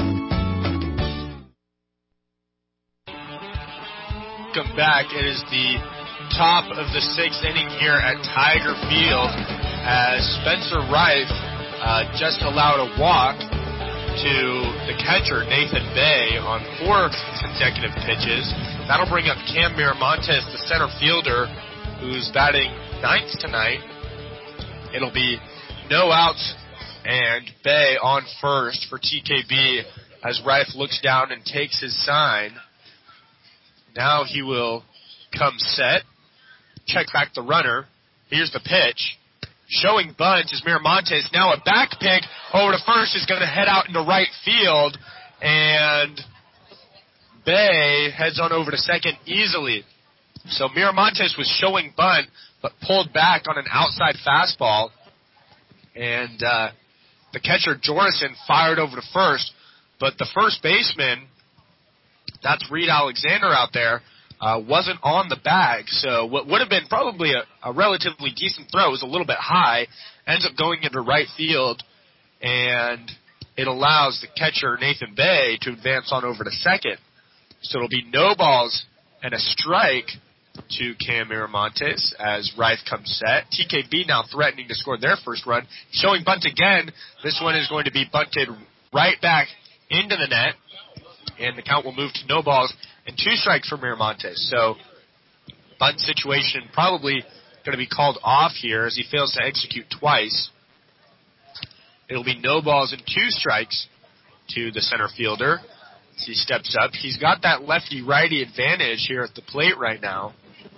Welcome back. It is the top of the sixth inning here at Tiger Field as Spencer Reif uh, just allowed a walk to the catcher, Nathan Bay, on four consecutive pitches. That'll bring up Cam Miramontes, the center fielder, who's batting ninth tonight. It'll be no outs and Bay on first for T K B as Reif looks down and takes his sign. Now he will come set, check back the runner. Here's the pitch. Showing bunt is Miramontes. Now a back pick over to first is going to head out into right field, and Bay heads on over to second easily. So Miramontes was showing bunt, but pulled back on an outside fastball, and uh, the catcher Jorison fired over to first, but the first baseman, that's Reed Alexander out there, Uh, wasn't on the bag, so what would have been probably a, a relatively decent throw was a little bit high, ends up going into right field, and it allows the catcher, Nathan Bay, to advance on over to second. So it'll be no balls and a strike to Cam Miramontes as Reif comes set. T K B now threatening to score their first run. Showing bunt again. This one is going to be bunted right back into the net, and the count will move to no balls and two strikes for Miramontes. So, bunt situation probably going to be called off here as he fails to execute twice. It'll be no balls and two strikes to the center fielder as he steps up. He's got that lefty-righty advantage here at the plate right now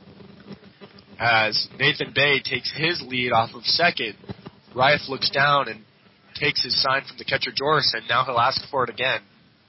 as Nathan Bay takes his lead off of second. Reif looks down and takes his sign from the catcher Jorison. Now he'll ask for it again.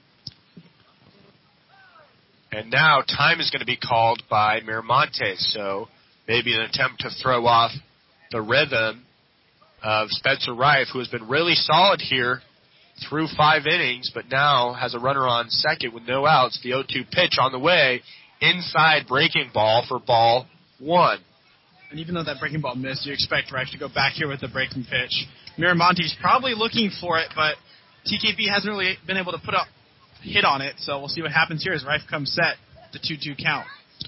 And now time is going to be called by Miramontes, so maybe an attempt to throw off the rhythm of Spencer Reif, who has been really solid here through five innings, but now has a runner on second with no outs. The oh two pitch on the way, inside breaking ball for ball one. And even though that breaking ball missed, you expect Reif to go back here with the breaking pitch. Miramontes probably looking for it, but T K B hasn't really been able to put up hit on it, so we'll see what happens here as Reif comes set, the two two count.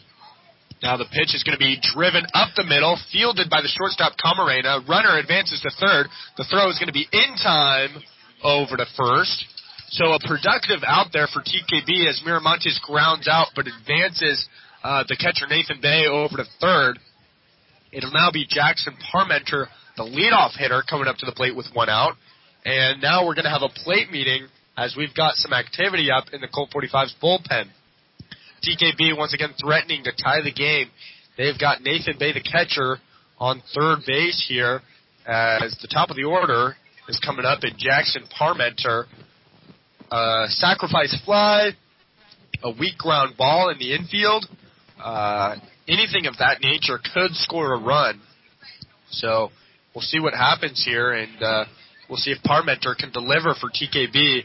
Now the pitch is going to be driven up the middle, fielded by the shortstop Camarena. Runner advances to third. The throw is going to be in time over to first. So a productive out there for T K B as Miramontes grounds out but advances uh, the catcher Nathan Bay over to third. It'll now be Jackson Parmenter, the leadoff hitter, coming up to the plate with one out. And now we're going to have a plate meeting as we've got some activity up in the Colt forty-five's bullpen. T K B once again threatening to tie the game. They've got Nathan Bay, the catcher, on third base here as the top of the order is coming up, and Jackson Parmenter. Uh, sacrifice fly, a weak ground ball in the infield. Uh, anything of that nature could score a run. So we'll see what happens here, and uh, we'll see if Parmenter can deliver for T K B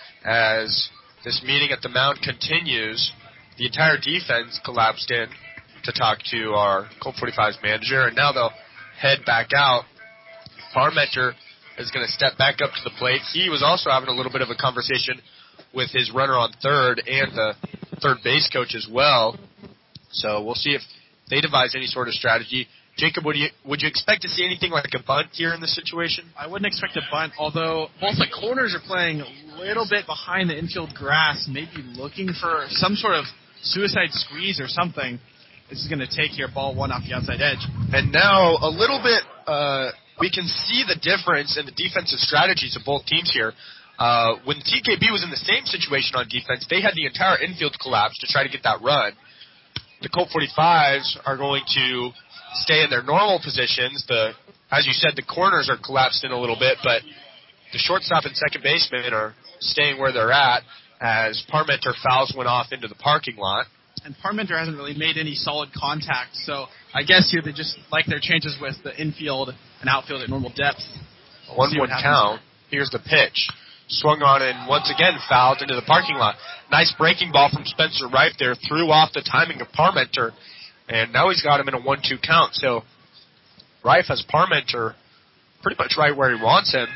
as this meeting at the mound continues. The entire defense collapsed in to talk to our Colt forty-five's manager, and now they'll head back out. Parmenter is going to step back up to the plate. He was also having a little bit of a conversation with his runner on third and the third base coach as well. So we'll see if they devise any sort of strategy. Jacob, would you would you expect to see anything like a bunt here in this situation? I wouldn't expect a bunt, although both the corners are playing a little bit behind the infield grass, maybe looking for some sort of suicide squeeze or something. This is going to take here ball one off the outside edge. And now a little bit uh, we can see the difference in the defensive strategies of both teams here. Uh, when T K B was in the same situation on defense, they had the entire infield collapse to try to get that run. The Colt forty-fives are going to stay in their normal positions. The, as you said, the corners are collapsed in a little bit, but the shortstop and second baseman are staying where they're at as Parmenter fouls went off into the parking lot. And Parmenter hasn't really made any solid contact, so I guess here they just like their chances with the infield and outfield at normal depth. one one count. Here's the pitch. Swung on and once again fouled into the parking lot. Nice breaking ball from Spencer Reif there. Threw off the timing of Parmenter. And now he's got him in a one two count. So Reif has Parmenter pretty much right where he wants him.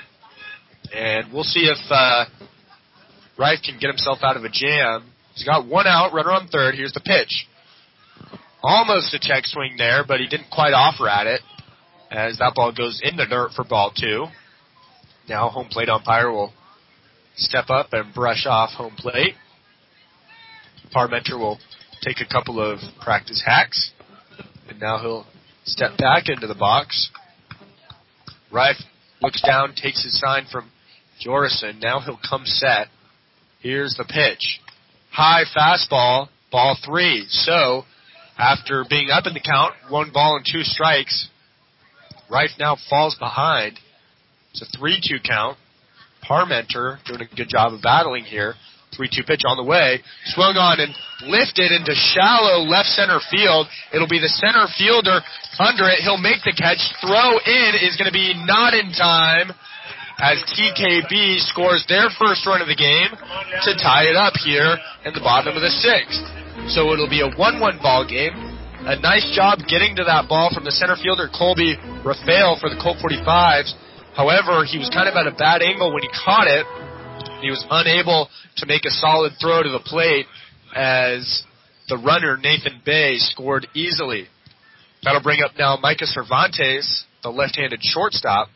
And we'll see if uh, Reif can get himself out of a jam. He's got one out, runner on third. Here's the pitch. Almost a check swing there, but he didn't quite offer at it as that ball goes in the dirt for ball two. Now home plate umpire will step up and brush off home plate. Parmenter will take a couple of practice hacks. And now he'll step back into the box. Reif looks down, takes his sign from Jorison. Now he'll come set. Here's the pitch. High fastball, ball three. So, after being up in the count, one ball and two strikes, Reif now falls behind. It's a three two count. Parmenter doing a good job of battling here. three two pitch on the way. Swung on and lifted into shallow left center field. It'll be the center fielder under it. He'll make the catch. Throw in is going to be not in time as T K B scores their first run of the game to tie it up here in the bottom of the sixth. So it'll be a one one ball game. A nice job getting to that ball from the center fielder, Colby Rafael, for the Colt forty-fives. However, he was kind of at a bad angle when he caught it. He was unable to make a solid throw to the plate as the runner, Nathan Bay, scored easily. That'll bring up now Micah Cervantes, the left-handed shortstop,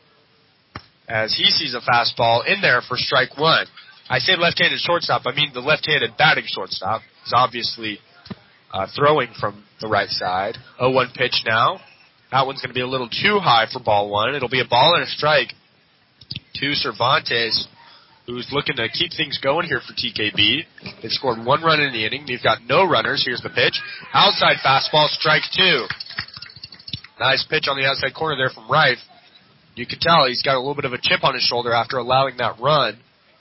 as he sees a fastball in there for strike one. I say left-handed shortstop, I mean the left-handed batting shortstop. He's obviously uh, throwing from the right side. oh one pitch now. That one's going to be a little too high for ball one. It'll be a ball and a strike to Cervantes, who's looking to keep things going here for T K B. They scored one run in the inning. They've got no runners. Here's the pitch. Outside fastball, strike two. Nice pitch on the outside corner there from Reif. You can tell he's got a little bit of a chip on his shoulder after allowing that run.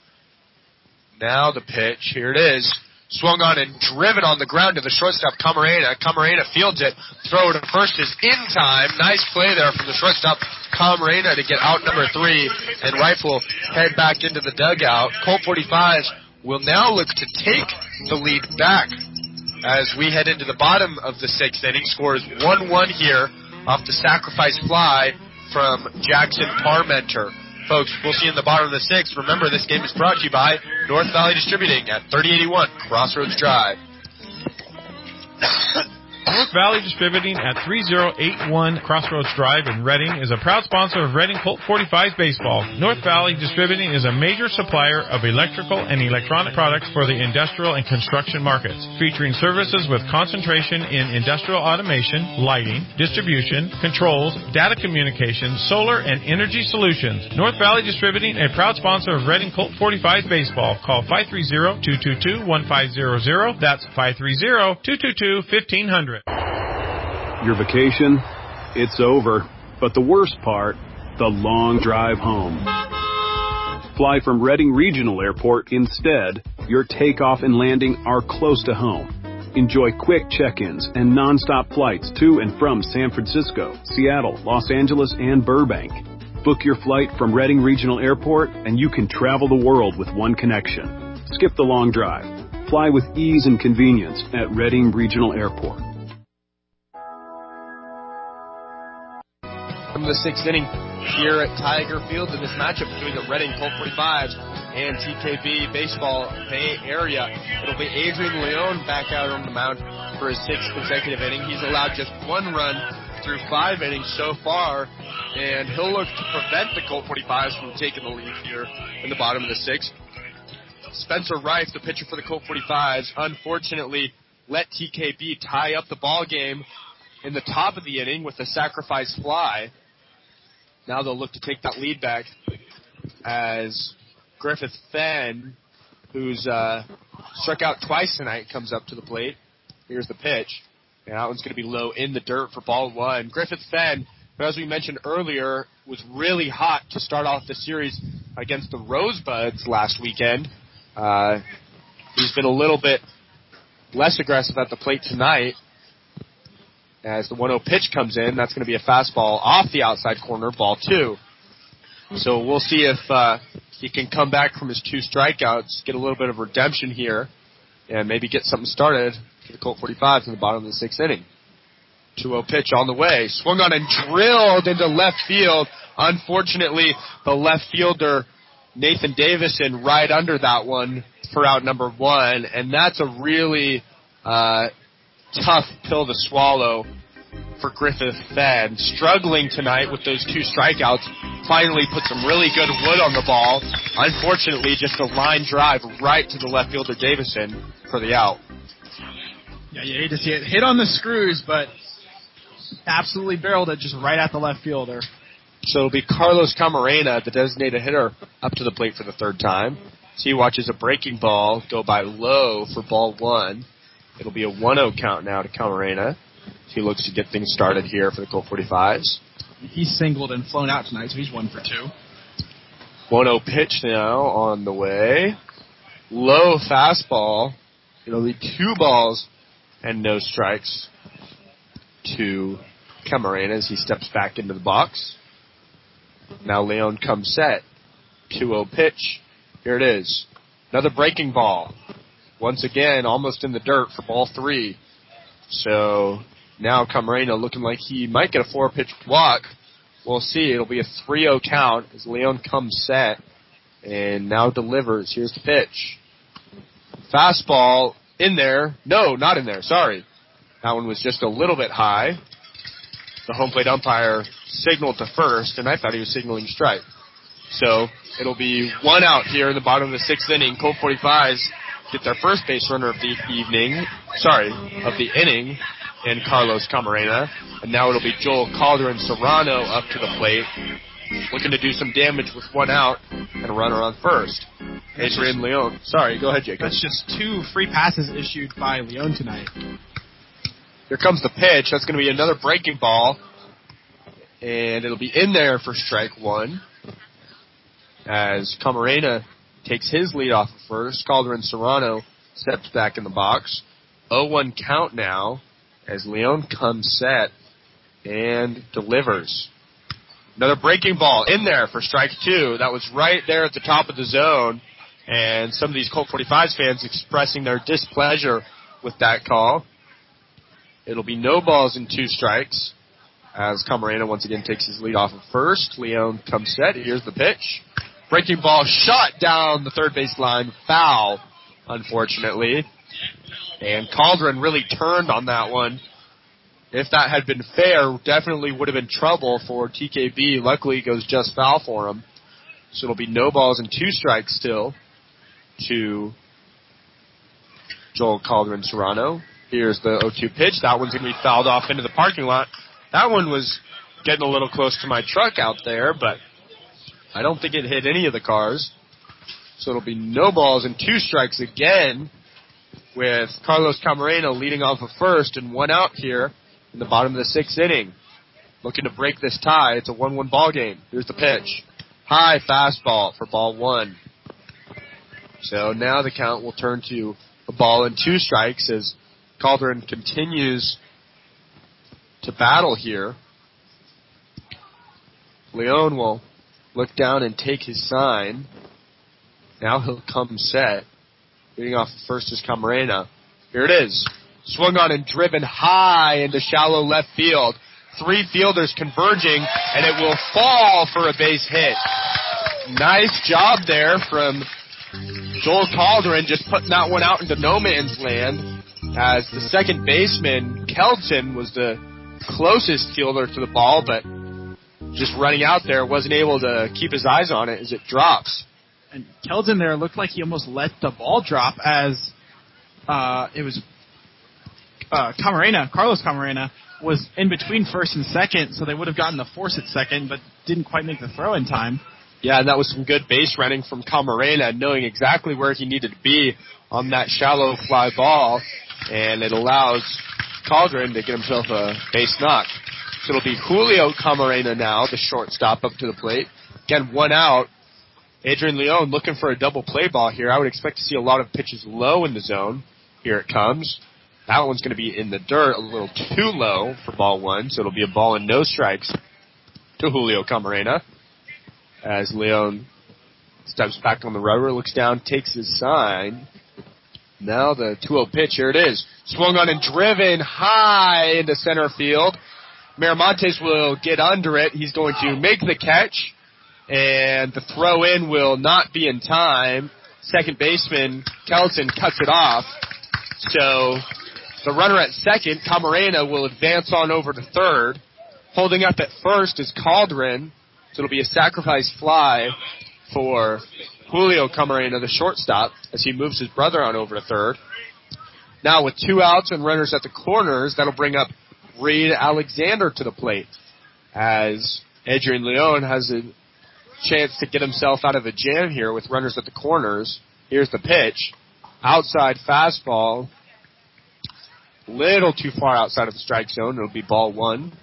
Now the pitch. Here it is. Swung on and driven on the ground to the shortstop, Camarena. Camarena fields it. Throw to first is in time. Nice play there from the shortstop, Camarena, to get out number three. And Reif will head back into the dugout. Colt forty-fives will now look to take the lead back as we head into the bottom of the sixth inning. Scores one one here off the sacrifice fly from Jackson Parmenter. Folks, we'll see you in the bottom of the sixth. Remember, this game is brought to you by North Valley Distributing at thirty eighty-one Crossroads Drive. North Valley Distributing at thirty eighty-one Crossroads Drive in Reading is a proud sponsor of Reading Colt forty-fives baseball. North Valley Distributing is a major supplier of electrical and electronic products for the industrial and construction markets, featuring services with concentration in industrial automation, lighting, distribution, controls, data communications, solar, and energy solutions. North Valley Distributing, a proud sponsor of Reading Colt forty-fives baseball. Call five three zero, two two two, one five zero zero. That's five three zero, two two two, one five zero zero. Your vacation, it's over. But the worst part, the long drive home. Fly from Reading Regional Airport instead. Your takeoff and landing are close to home. Enjoy quick check-ins and non-stop flights to and from San Francisco, Seattle, Los Angeles, and Burbank. Book your flight from Reading Regional Airport and you can travel the world with one connection. Skip the long drive. Fly with ease and convenience at Reading Regional Airport. From the sixth inning here at Tiger Field in this matchup between the Reading Colt forty-fives and T K B Baseball Bay Area. It'll be Adrian Leon back out on the mound for his sixth consecutive inning. He's allowed just one run through five innings so far, and he'll look to prevent the Colt forty-fives from taking the lead here in the bottom of the sixth. Spencer Reif, the pitcher for the Colt forty-fives, unfortunately let T K B tie up the ball game in the top of the inning with a sacrifice fly. Now they'll look to take that lead back as Griffith Fenn, who's uh, struck out twice tonight, comes up to the plate. Here's the pitch. And that one's going to be low in the dirt for ball one. Griffith Fenn, who, as we mentioned earlier, was really hot to start off the series against the Rosebuds last weekend. Uh, he's been a little bit less aggressive at the plate tonight. As the one oh pitch comes in, that's going to be a fastball off the outside corner, ball two. So we'll see if uh, he can come back from his two strikeouts, get a little bit of redemption here, and maybe get something started for the Colt forty-fives in the bottom of the sixth inning. two oh pitch on the way. Swung on and drilled into left field. Unfortunately, the left fielder, Nathan Davison, right under that one for out number one, and that's a really uh, tough pill to swallow for Griffith Fenn. Struggling tonight with those two strikeouts. Finally put some really good wood on the ball. Unfortunately, just a line drive right to the left fielder Davison for the out. Yeah, you hate to see it hit on the screws, but absolutely barreled it just right at the left fielder. So it'll be Carlos Camarena, the designated hitter, up to the plate for the third time. So he watches a breaking ball go by low for ball one. It'll be a one oh count now to Camarena. He looks to get things started here for the Colt forty-fives. He's singled and flown out tonight, so he's one for two. one oh pitch now on the way. Low fastball. It'll be two balls and no strikes to Camarena as he steps back into the box. Now Leon comes set. two oh pitch. Here it is. Another breaking ball. Once again, almost in the dirt for ball three. So now Camarena looking like he might get a four-pitch walk. We'll see. It'll be a three oh count as Leon comes set and now delivers. Here's the pitch. Fastball in there. No, not in there. Sorry. That one was just a little bit high. The home plate umpire signaled to first, and I thought he was signaling strike. So it'll be one out here in the bottom of the sixth inning. Colt forty-fives get their first base runner of the evening, sorry, of the inning, in Carlos Camarena. And now it'll be Joel Calderon Serrano up to the plate, looking to do some damage with one out and a runner on first. Adrian Leon. Sorry, go ahead, Jacob. That's just two free passes issued by Leon tonight. Here comes the pitch. That's going to be another breaking ball. And it'll be in there for strike one. As Camarena takes his lead off of first. Calderon Serrano steps back in the box. oh one count now as Leon comes set and delivers. Another breaking ball in there for strike two. That was right there at the top of the zone. And some of these Colt forty-fives fans expressing their displeasure with that call. It'll be no balls and two strikes as Camarena once again takes his lead off of first. Leon comes set. Here's the pitch. Breaking ball shot down the third base line. Foul, unfortunately. And Calderon really turned on that one. If that had been fair, definitely would have been trouble for T K B. Luckily, it goes just foul for him. So it'll be no balls and two strikes still to Joel Calderon Serrano. Here's the oh two pitch. That one's going to be fouled off into the parking lot. That one was getting a little close to my truck out there, but I don't think it hit any of the cars. So it'll be no balls and two strikes again with Carlos Camarena leading off of first and one out here in the bottom of the sixth inning. Looking to break this tie. It's a one one ball game. Here's the pitch. High fastball for ball one. So now the count will turn to a ball and two strikes as Calderon continues to battle here. Leon will look down and take his sign. Now he'll come set. Leading off first is Camarena. Here it is. Swung on and driven high into shallow left field. Three fielders converging, and it will fall for a base hit. Nice job there from Joel Calderon, just putting that one out into no man's land, as the second baseman, Kelton, was the closest fielder to the ball, but just running out there, wasn't able to keep his eyes on it as it drops. And Kelton there looked like he almost let the ball drop as uh, it was uh, Camarena, Carlos Camarena, was in between first and second, so they would have gotten the force at second, but didn't quite make the throw in time. Yeah, and that was some good base running from Camarena, knowing exactly where he needed to be on that shallow fly ball, and it allows Caldron to get himself a base knock. So it'll be Julio Camarena now, the shortstop, up to the plate. Again, one out. Adrian Leon looking for a double play ball here. I would expect to see a lot of pitches low in the zone. Here it comes. That one's going to be in the dirt, a little too low for ball one, so it'll be a ball and no strikes to Julio Camarena. As Leon steps back on the rubber, looks down, takes his sign. Now the two oh pitch, here it is. Swung on and driven high into center field. Miramontes will get under it. He's going to make the catch, and the throw in will not be in time. Second baseman Kelton cuts it off. So the runner at second, Camarena, will advance on over to third. Holding up at first is Caldron. So it'll be a sacrifice fly for Julio Camarena, the shortstop, as he moves his brother on over to third. Now with two outs and runners at the corners, that'll bring up Reed Alexander to the plate, as Adrian Leon has a chance to get himself out of a jam here with runners at the corners. Here's the pitch. Outside fastball. Little too far outside of the strike zone. It'll be ball one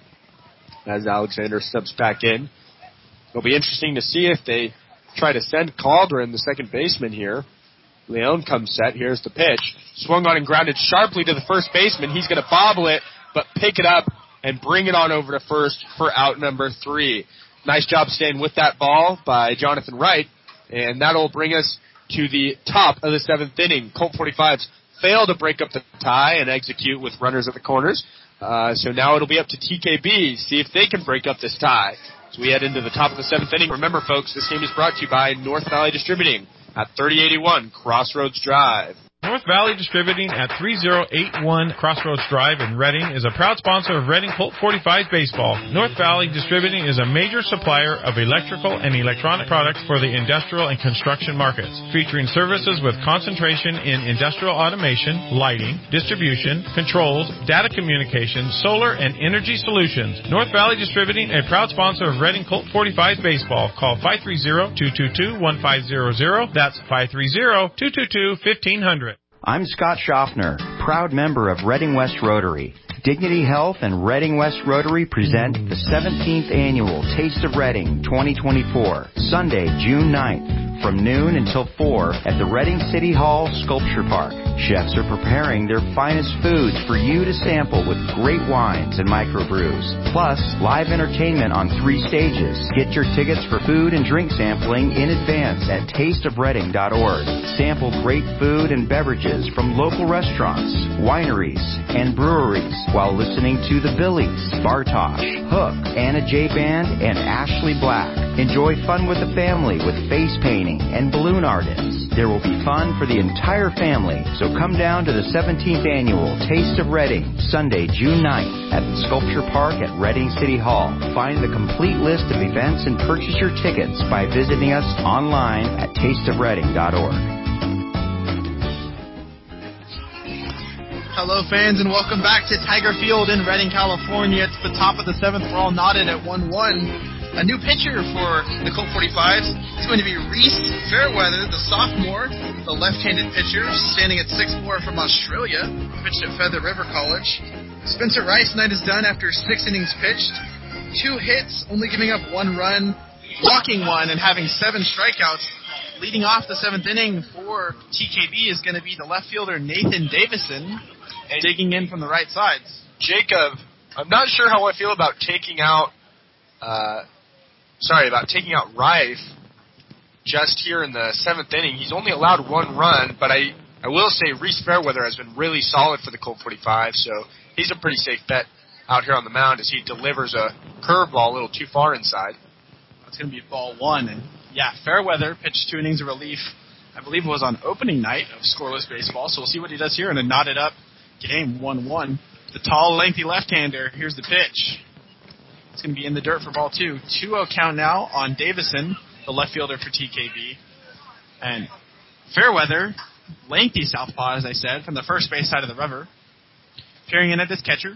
as Alexander steps back in. It'll be interesting to see if they try to send Caldron, the second baseman here. Leon comes set. Here's the pitch. Swung on and grounded sharply to the first baseman. He's going to bobble it, but pick it up and bring it on over to first for out number three. Nice job staying with that ball by Jonathan Wright, and that'll bring us to the top of the seventh inning. Colt forty-fives fail to break up the tie and execute with runners at the corners. Uh, so now it'll be up to T K B, see if they can break up this tie. So we head into the top of the seventh inning. Remember, folks, this game is brought to you by North Valley Distributing at thirty eighty-one Crossroads Drive. North Valley Distributing at thirty eighty-one Crossroads Drive in Reading is a proud sponsor of Reading Colt forty-five Baseball. North Valley Distributing is a major supplier of electrical and electronic products for the industrial and construction markets, featuring services with concentration in industrial automation, lighting, distribution, controls, data communications, solar, and energy solutions. North Valley Distributing, a proud sponsor of Reading Colt forty-five Baseball. Call five three zero, two two two, one five zero zero. That's five three zero, two two two, one five zero zero. I'm Scott Schaffner, proud member of Reading West Rotary. Dignity Health and Reading West Rotary present the seventeenth Annual Taste of Reading twenty twenty-four, Sunday, June ninth, from noon until four at the Reading City Hall Sculpture Park. Chefs are preparing their finest foods for you to sample with great wines and microbrews. Plus, live entertainment on three stages. Get your tickets for food and drink sampling in advance at taste of reading dot org. Sample great food and beverages from local restaurants, wineries, and breweries while listening to the Billies, Bartosh, Hook, Anna J. Band, and Ashley Black. Enjoy fun with the family with face painting and balloon artists. There will be fun for the entire family, so come down to the seventeenth Annual Taste of Reading, Sunday, June ninth, at the Sculpture Park at Reading City Hall. Find the complete list of events and purchase your tickets by visiting us online at taste of reading dot org. Hello, fans, and welcome back to Tiger Field in Redding, California. It's the top of the seventh. We're all knotted at one one. A new pitcher for the Colt forty-fives is going to be Reese Fairweather, the sophomore, the left-handed pitcher, standing at six foot four from Australia, pitched at Feather River College. Spencer Rice night is done after six innings pitched, two hits, only giving up one run, walking one, and having seven strikeouts. Leading off the seventh inning for T K B is going to be the left fielder Nathan Davison, digging in from the right sides. Jacob, I'm not sure how I feel about taking out, uh, sorry, about taking out Rife just here in the seventh inning. He's only allowed one run, but I, I will say Reese Fairweather has been really solid for the Colt forty-five, so he's a pretty safe bet out here on the mound as he delivers a curveball a little too far inside. It's going to be ball one, and yeah, Fairweather pitched two innings of relief. I believe it was on opening night of scoreless baseball, so we'll see what he does here in a knotted up game, one one. The tall, lengthy left-hander, here's the pitch. It's going to be in the dirt for ball two. two oh count now on Davison, the left fielder for T K B. And Fairweather, lengthy southpaw, as I said, from the first base side of the rubber. Peering in at this catcher.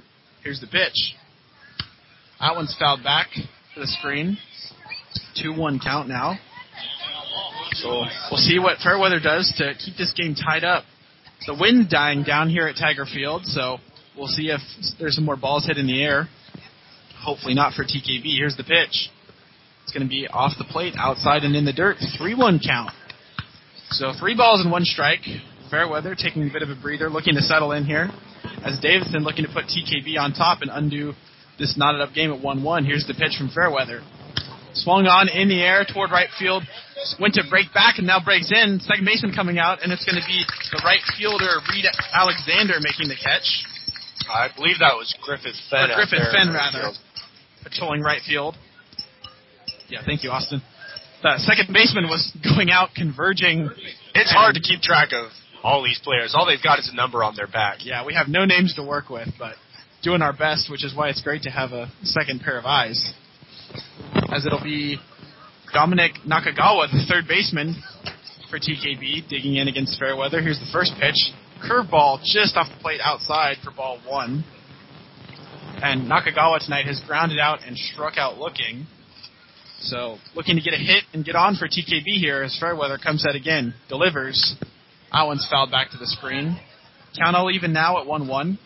Here's the pitch. That one's fouled back to the screen. two one count now. So we'll see what Fairweather does to keep this game tied up. The wind's dying down here at Tiger Field, so we'll see if there's some more balls hit in the air. Hopefully not for T K B. Here's the pitch. It's going to be off the plate, outside and in the dirt. three one count. So three balls and one strike. Fairweather taking a bit of a breather, looking to settle in here. As Davidson looking to put T K B on top and undo this knotted up game at one one. Here's the pitch from Fairweather. Swung on in the air toward right field. Went to break back and now breaks in. Second baseman coming out, and it's going to be the right fielder, Reed Alexander, making the catch. I believe that was Griffith Fenn. Or Griffith Fenn, rather. Patrolling right field. Yeah, thank you, Austin. The second baseman was going out, converging. It's hard to keep track of all these players. All they've got is a number on their back. Yeah, we have no names to work with, but doing our best, which is why it's great to have a second pair of eyes. As it'll be Dominic Nakagawa, the third baseman for T K B, digging in against Fairweather. Here's the first pitch. Curveball just off the plate outside for ball one. And Nakagawa tonight has grounded out and struck out looking. So looking to get a hit and get on for T K B here as Fairweather comes out again. Delivers. That one's fouled back to the screen. Count all even now at one one.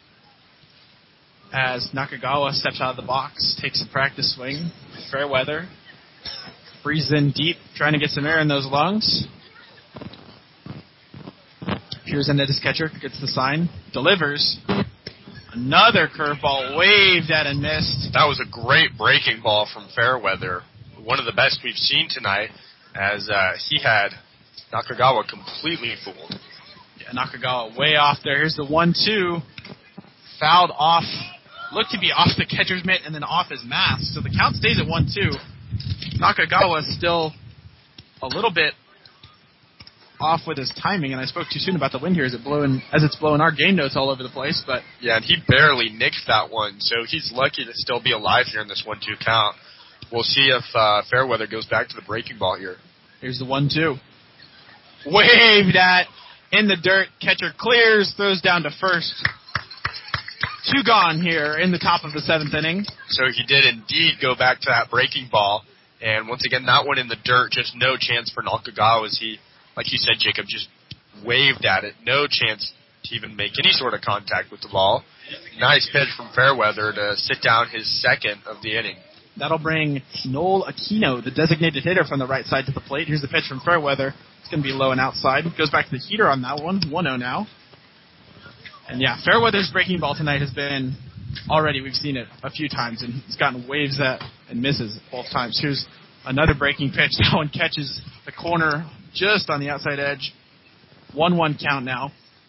As Nakagawa steps out of the box, takes a practice swing. Fairweather breathes in deep, trying to get some air in those lungs. Peers in at his catcher, gets the sign, delivers. Another curveball waved at and missed. That was a great breaking ball from Fairweather. One of the best we've seen tonight, as uh, he had Nakagawa completely fooled. Yeah, Nakagawa way off there. Here's the one two. Fouled off. Looked to be off the catcher's mitt and then off his mask. So the count stays at one two. Nakagawa still a little bit off with his timing, and I spoke too soon about the wind here as it blowing as it's blowing our game notes all over the place. But yeah, and he barely nicked that one, so he's lucky to still be alive here in this one two count. We'll see if uh, Fairweather goes back to the breaking ball here. Here's the one two. Waved at in the dirt. Catcher clears, throws down to first. Two gone here in the top of the seventh inning. So he did indeed go back to that breaking ball. And once again, that one in the dirt, just no chance for Nakagawa as he, like you said, Jacob, just waved at it. No chance to even make any sort of contact with the ball. Nice pitch from Fairweather to sit down his second of the inning. That'll bring Noel Aquino, the designated hitter, from the right side to the plate. Here's the pitch from Fairweather. It's going to be low and outside. Goes back to the heater on that one. one oh now. And yeah, Fairweather's breaking ball tonight has been, already we've seen it a few times, and he's gotten waves at and misses both times. Here's another breaking pitch. That one catches the corner just on the outside edge. one one count now,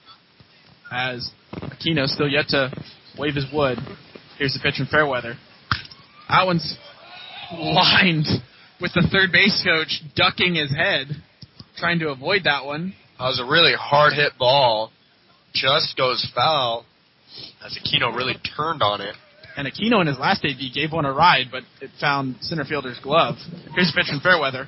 as Aquino still yet to wave his wood. Here's the pitch from Fairweather. That one's lined with the third base coach ducking his head, trying to avoid that one. That was a really hard-hit ball. Just goes foul as Aquino really turned on it. And Aquino in his last A B gave one a ride, but it found center fielder's glove. Here's a pitch from Fairweather.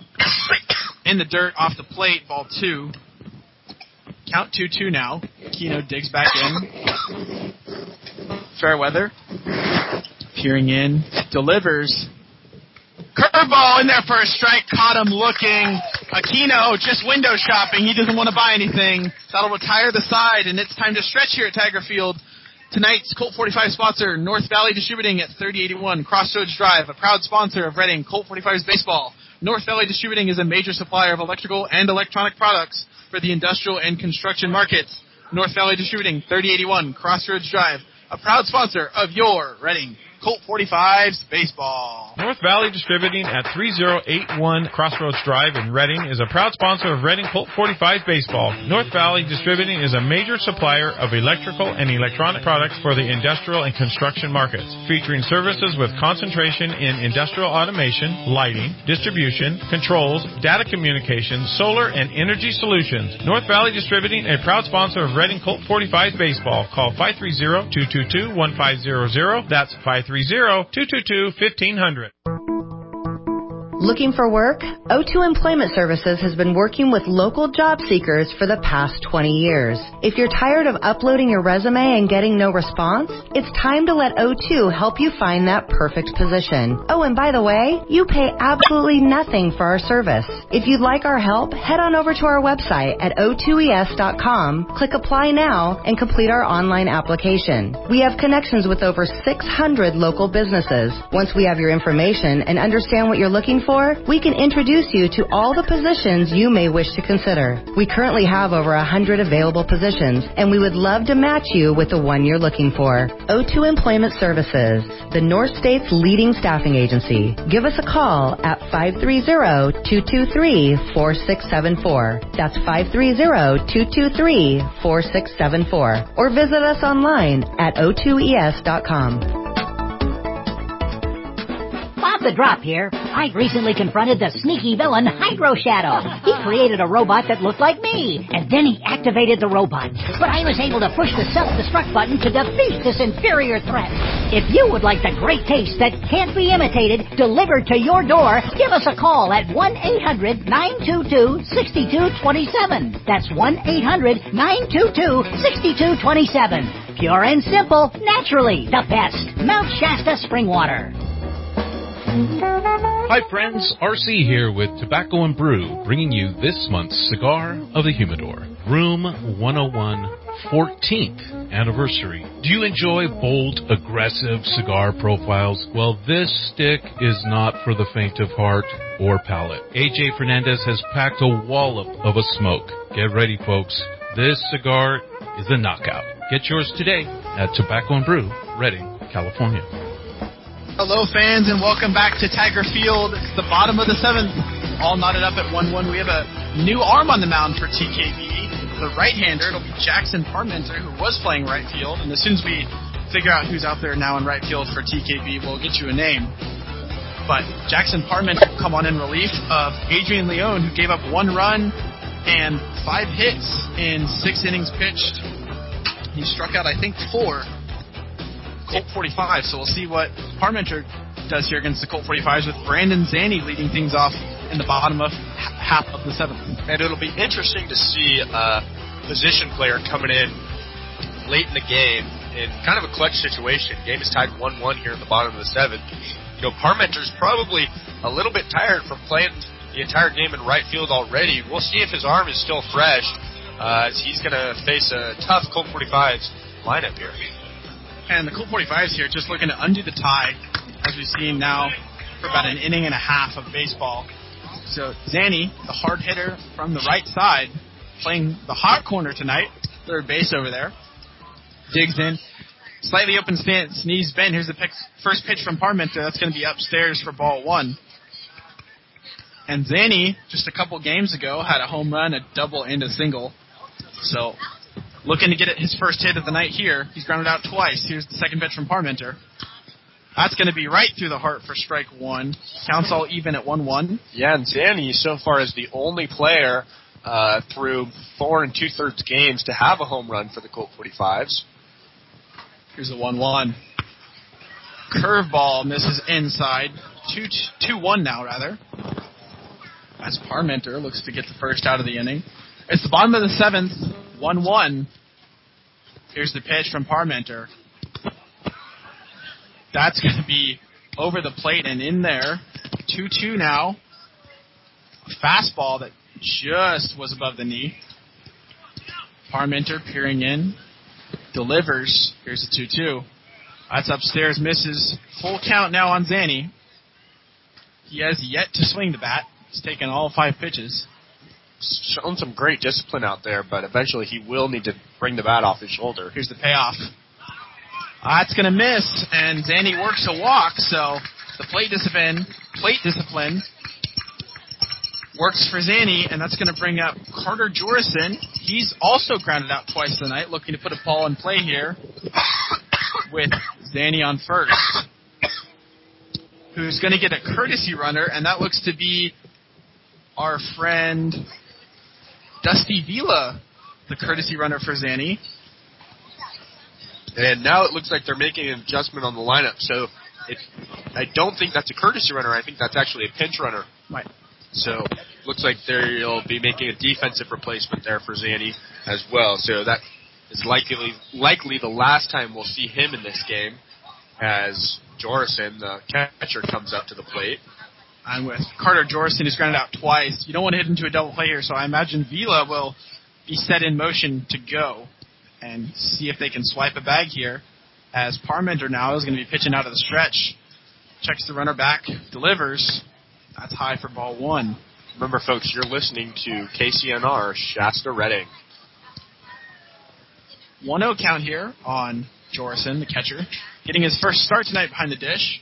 In the dirt, off the plate, ball two. Count two two now. Aquino digs back in. Fairweather peering in, delivers. Curveball in there for a strike, caught him looking. Aquino just window shopping. He doesn't want to buy anything. That'll retire the side, and it's time to stretch here at Tiger Field. Tonight's Colt forty-five sponsor, North Valley Distributing at thirty eighty-one Crossroads Drive, a proud sponsor of Reading Colt forty-five's baseball. North Valley Distributing is a major supplier of electrical and electronic products for the industrial and construction markets. North Valley Distributing, thirty eighty-one Crossroads Drive, a proud sponsor of your Reading Colt forty-five's baseball. North Valley Distributing at thirty eighty-one Crossroads Drive in Reading is a proud sponsor of Reading Colt forty-five baseball. North Valley Distributing is a major supplier of electrical and electronic products for the industrial and construction markets, featuring services with concentration in industrial automation, lighting, distribution, controls, data communications, solar, and energy solutions. North Valley Distributing, a proud sponsor of Reading Colt forty-five baseball. Call five three zero, two two two, one five zero zero. That's five three zero, two two two, one five zero zero. Looking for work? O two Employment Services has been working with local job seekers for the past twenty years. If you're tired of uploading your resume and getting no response, it's time to let O two help you find that perfect position. Oh, and by the way, you pay absolutely nothing for our service. If you'd like our help, head on over to our website at O two E S dot com, click Apply Now, and complete our online application. We have connections with over six hundred local businesses. Once we have your information and understand what you're looking for, we can introduce you to all the positions you may wish to consider. We currently have over one hundred available positions, and we would love to match you with the one you're looking for. O two Employment Services, the North State's leading staffing agency. Give us a call at five three zero, two two three, four six seven four. That's five three zero, two two three, four six seven four. Or visit us online at O two E S dot com. Bob the Drop here. I recently confronted the sneaky villain Hydro Shadow. He created a robot that looked like me, and then he activated the robot. But I was able to push the self-destruct button to defeat this inferior threat. If you would like the great taste that can't be imitated delivered to your door, give us a call at one eight hundred, nine two two, six two two seven. That's one eight hundred, nine two two, six two two seven. Pure and simple, naturally the best. Mount Shasta Spring Water. Hi friends, R C here with Tobacco and Brew, bringing you this month's Cigar of the Humidor, Room one oh one, fourteenth anniversary. Do you enjoy bold, aggressive cigar profiles? Well, this stick is not for the faint of heart or palate. A J Fernandez has packed a wallop of a smoke. Get ready, folks. This cigar is a knockout. Get yours today at Tobacco and Brew, Redding, California. Hello, fans, and welcome back to Tiger Field. It's the bottom of the seventh, all knotted up at one one. We have a new arm on the mound for T K B. The right-hander, it'll be Jackson Parmenter, who was playing right field. And as soon as we figure out who's out there now in right field for T K B, we'll get you a name. But Jackson Parmenter will come on in relief of Adrian Leone, who gave up one run and five hits in six innings pitched. He struck out, I think, four. Colt forty-five, so we'll see what Parmenter does here against the Colt forty-fives with Brandon Zanny leading things off in the bottom of half of the seventh. And it'll be interesting to see a position player coming in late in the game in kind of a clutch situation. Game is tied one one here in the bottom of the seventh. You know, Parmenter's probably a little bit tired from playing the entire game in right field already. We'll see if his arm is still fresh, uh, as he's going to face a tough Colt forty-fives lineup here. And the Colt forty-fives here just looking to undo the tie, as we've seen now for about an inning and a half of baseball. So Zanny, the hard hitter from the right side, playing the hot corner tonight, third base over there, digs in. Slightly open stance, knees bent. Here's the pick, first pitch from Parmenter. That's going to be upstairs for ball one. And Zanny, just a couple games ago, had a home run, a double, and a single. So looking to get his first hit of the night here. He's grounded out twice. Here's the second pitch from Parmenter. That's going to be right through the heart for strike one. Counts all even at one one. Yeah, and Zanny so far is the only player uh, through four and two-thirds games to have a home run for the Colt forty-fives. Here's the one one. Curveball misses inside. two one now, rather. As Parmenter looks to get the first out of the inning. It's the bottom of the seventh. one one. Here's the pitch from Parmenter. That's going to be over the plate and in there. two two now. A fastball that just was above the knee. Parmenter peering in. Delivers. Here's the two two. That's upstairs. Misses. Full count now on Zanny. He has yet to swing the bat. He's taken all five pitches. Shown some great discipline out there, but eventually he will need to bring the bat off his shoulder. Here's the payoff. That's going to miss, and Zanny works a walk, so the plate discipline, plate discipline works for Zanny, and that's going to bring up Carter Jorison. He's also grounded out twice tonight, looking to put a ball in play here with Zanny on first, who's going to get a courtesy runner, and that looks to be our friend Dusty Vila, the courtesy runner for Zanny. And now it looks like they're making an adjustment on the lineup. So it, I don't think that's a courtesy runner. I think that's actually a pinch runner. Right. So looks like they'll be making a defensive replacement there for Zanny as well. So that is likely likely the last time we'll see him in this game as Jorison, the catcher, comes up to the plate. And with Carter Jorison, who's grounded out twice, you don't want to hit into a double play here, so I imagine Vila will be set in motion to go and see if they can swipe a bag here, as Parmenter now is going to be pitching out of the stretch. Checks the runner back, delivers. That's high for ball one. Remember, folks, you're listening to K C N R Shasta Redding. one oh count here on Jorison, the catcher, getting his first start tonight behind the dish.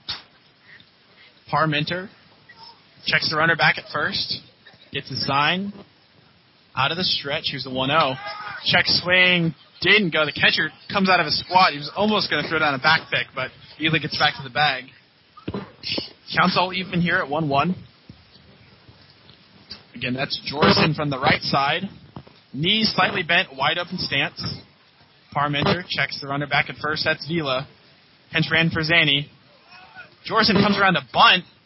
Parmenter checks the runner back at first, gets his sign out of the stretch. Here's the one oh. Check swing, didn't go. The catcher comes out of his squat. He was almost going to throw down a back pick, but Vila gets back to the bag. Counts all even here at one one. Again, that's Jorison from the right side. Knees slightly bent, wide open stance. Parmenter checks the runner back at first. That's Vila. Pinch ran for Zanny. Jorison comes around to bunt.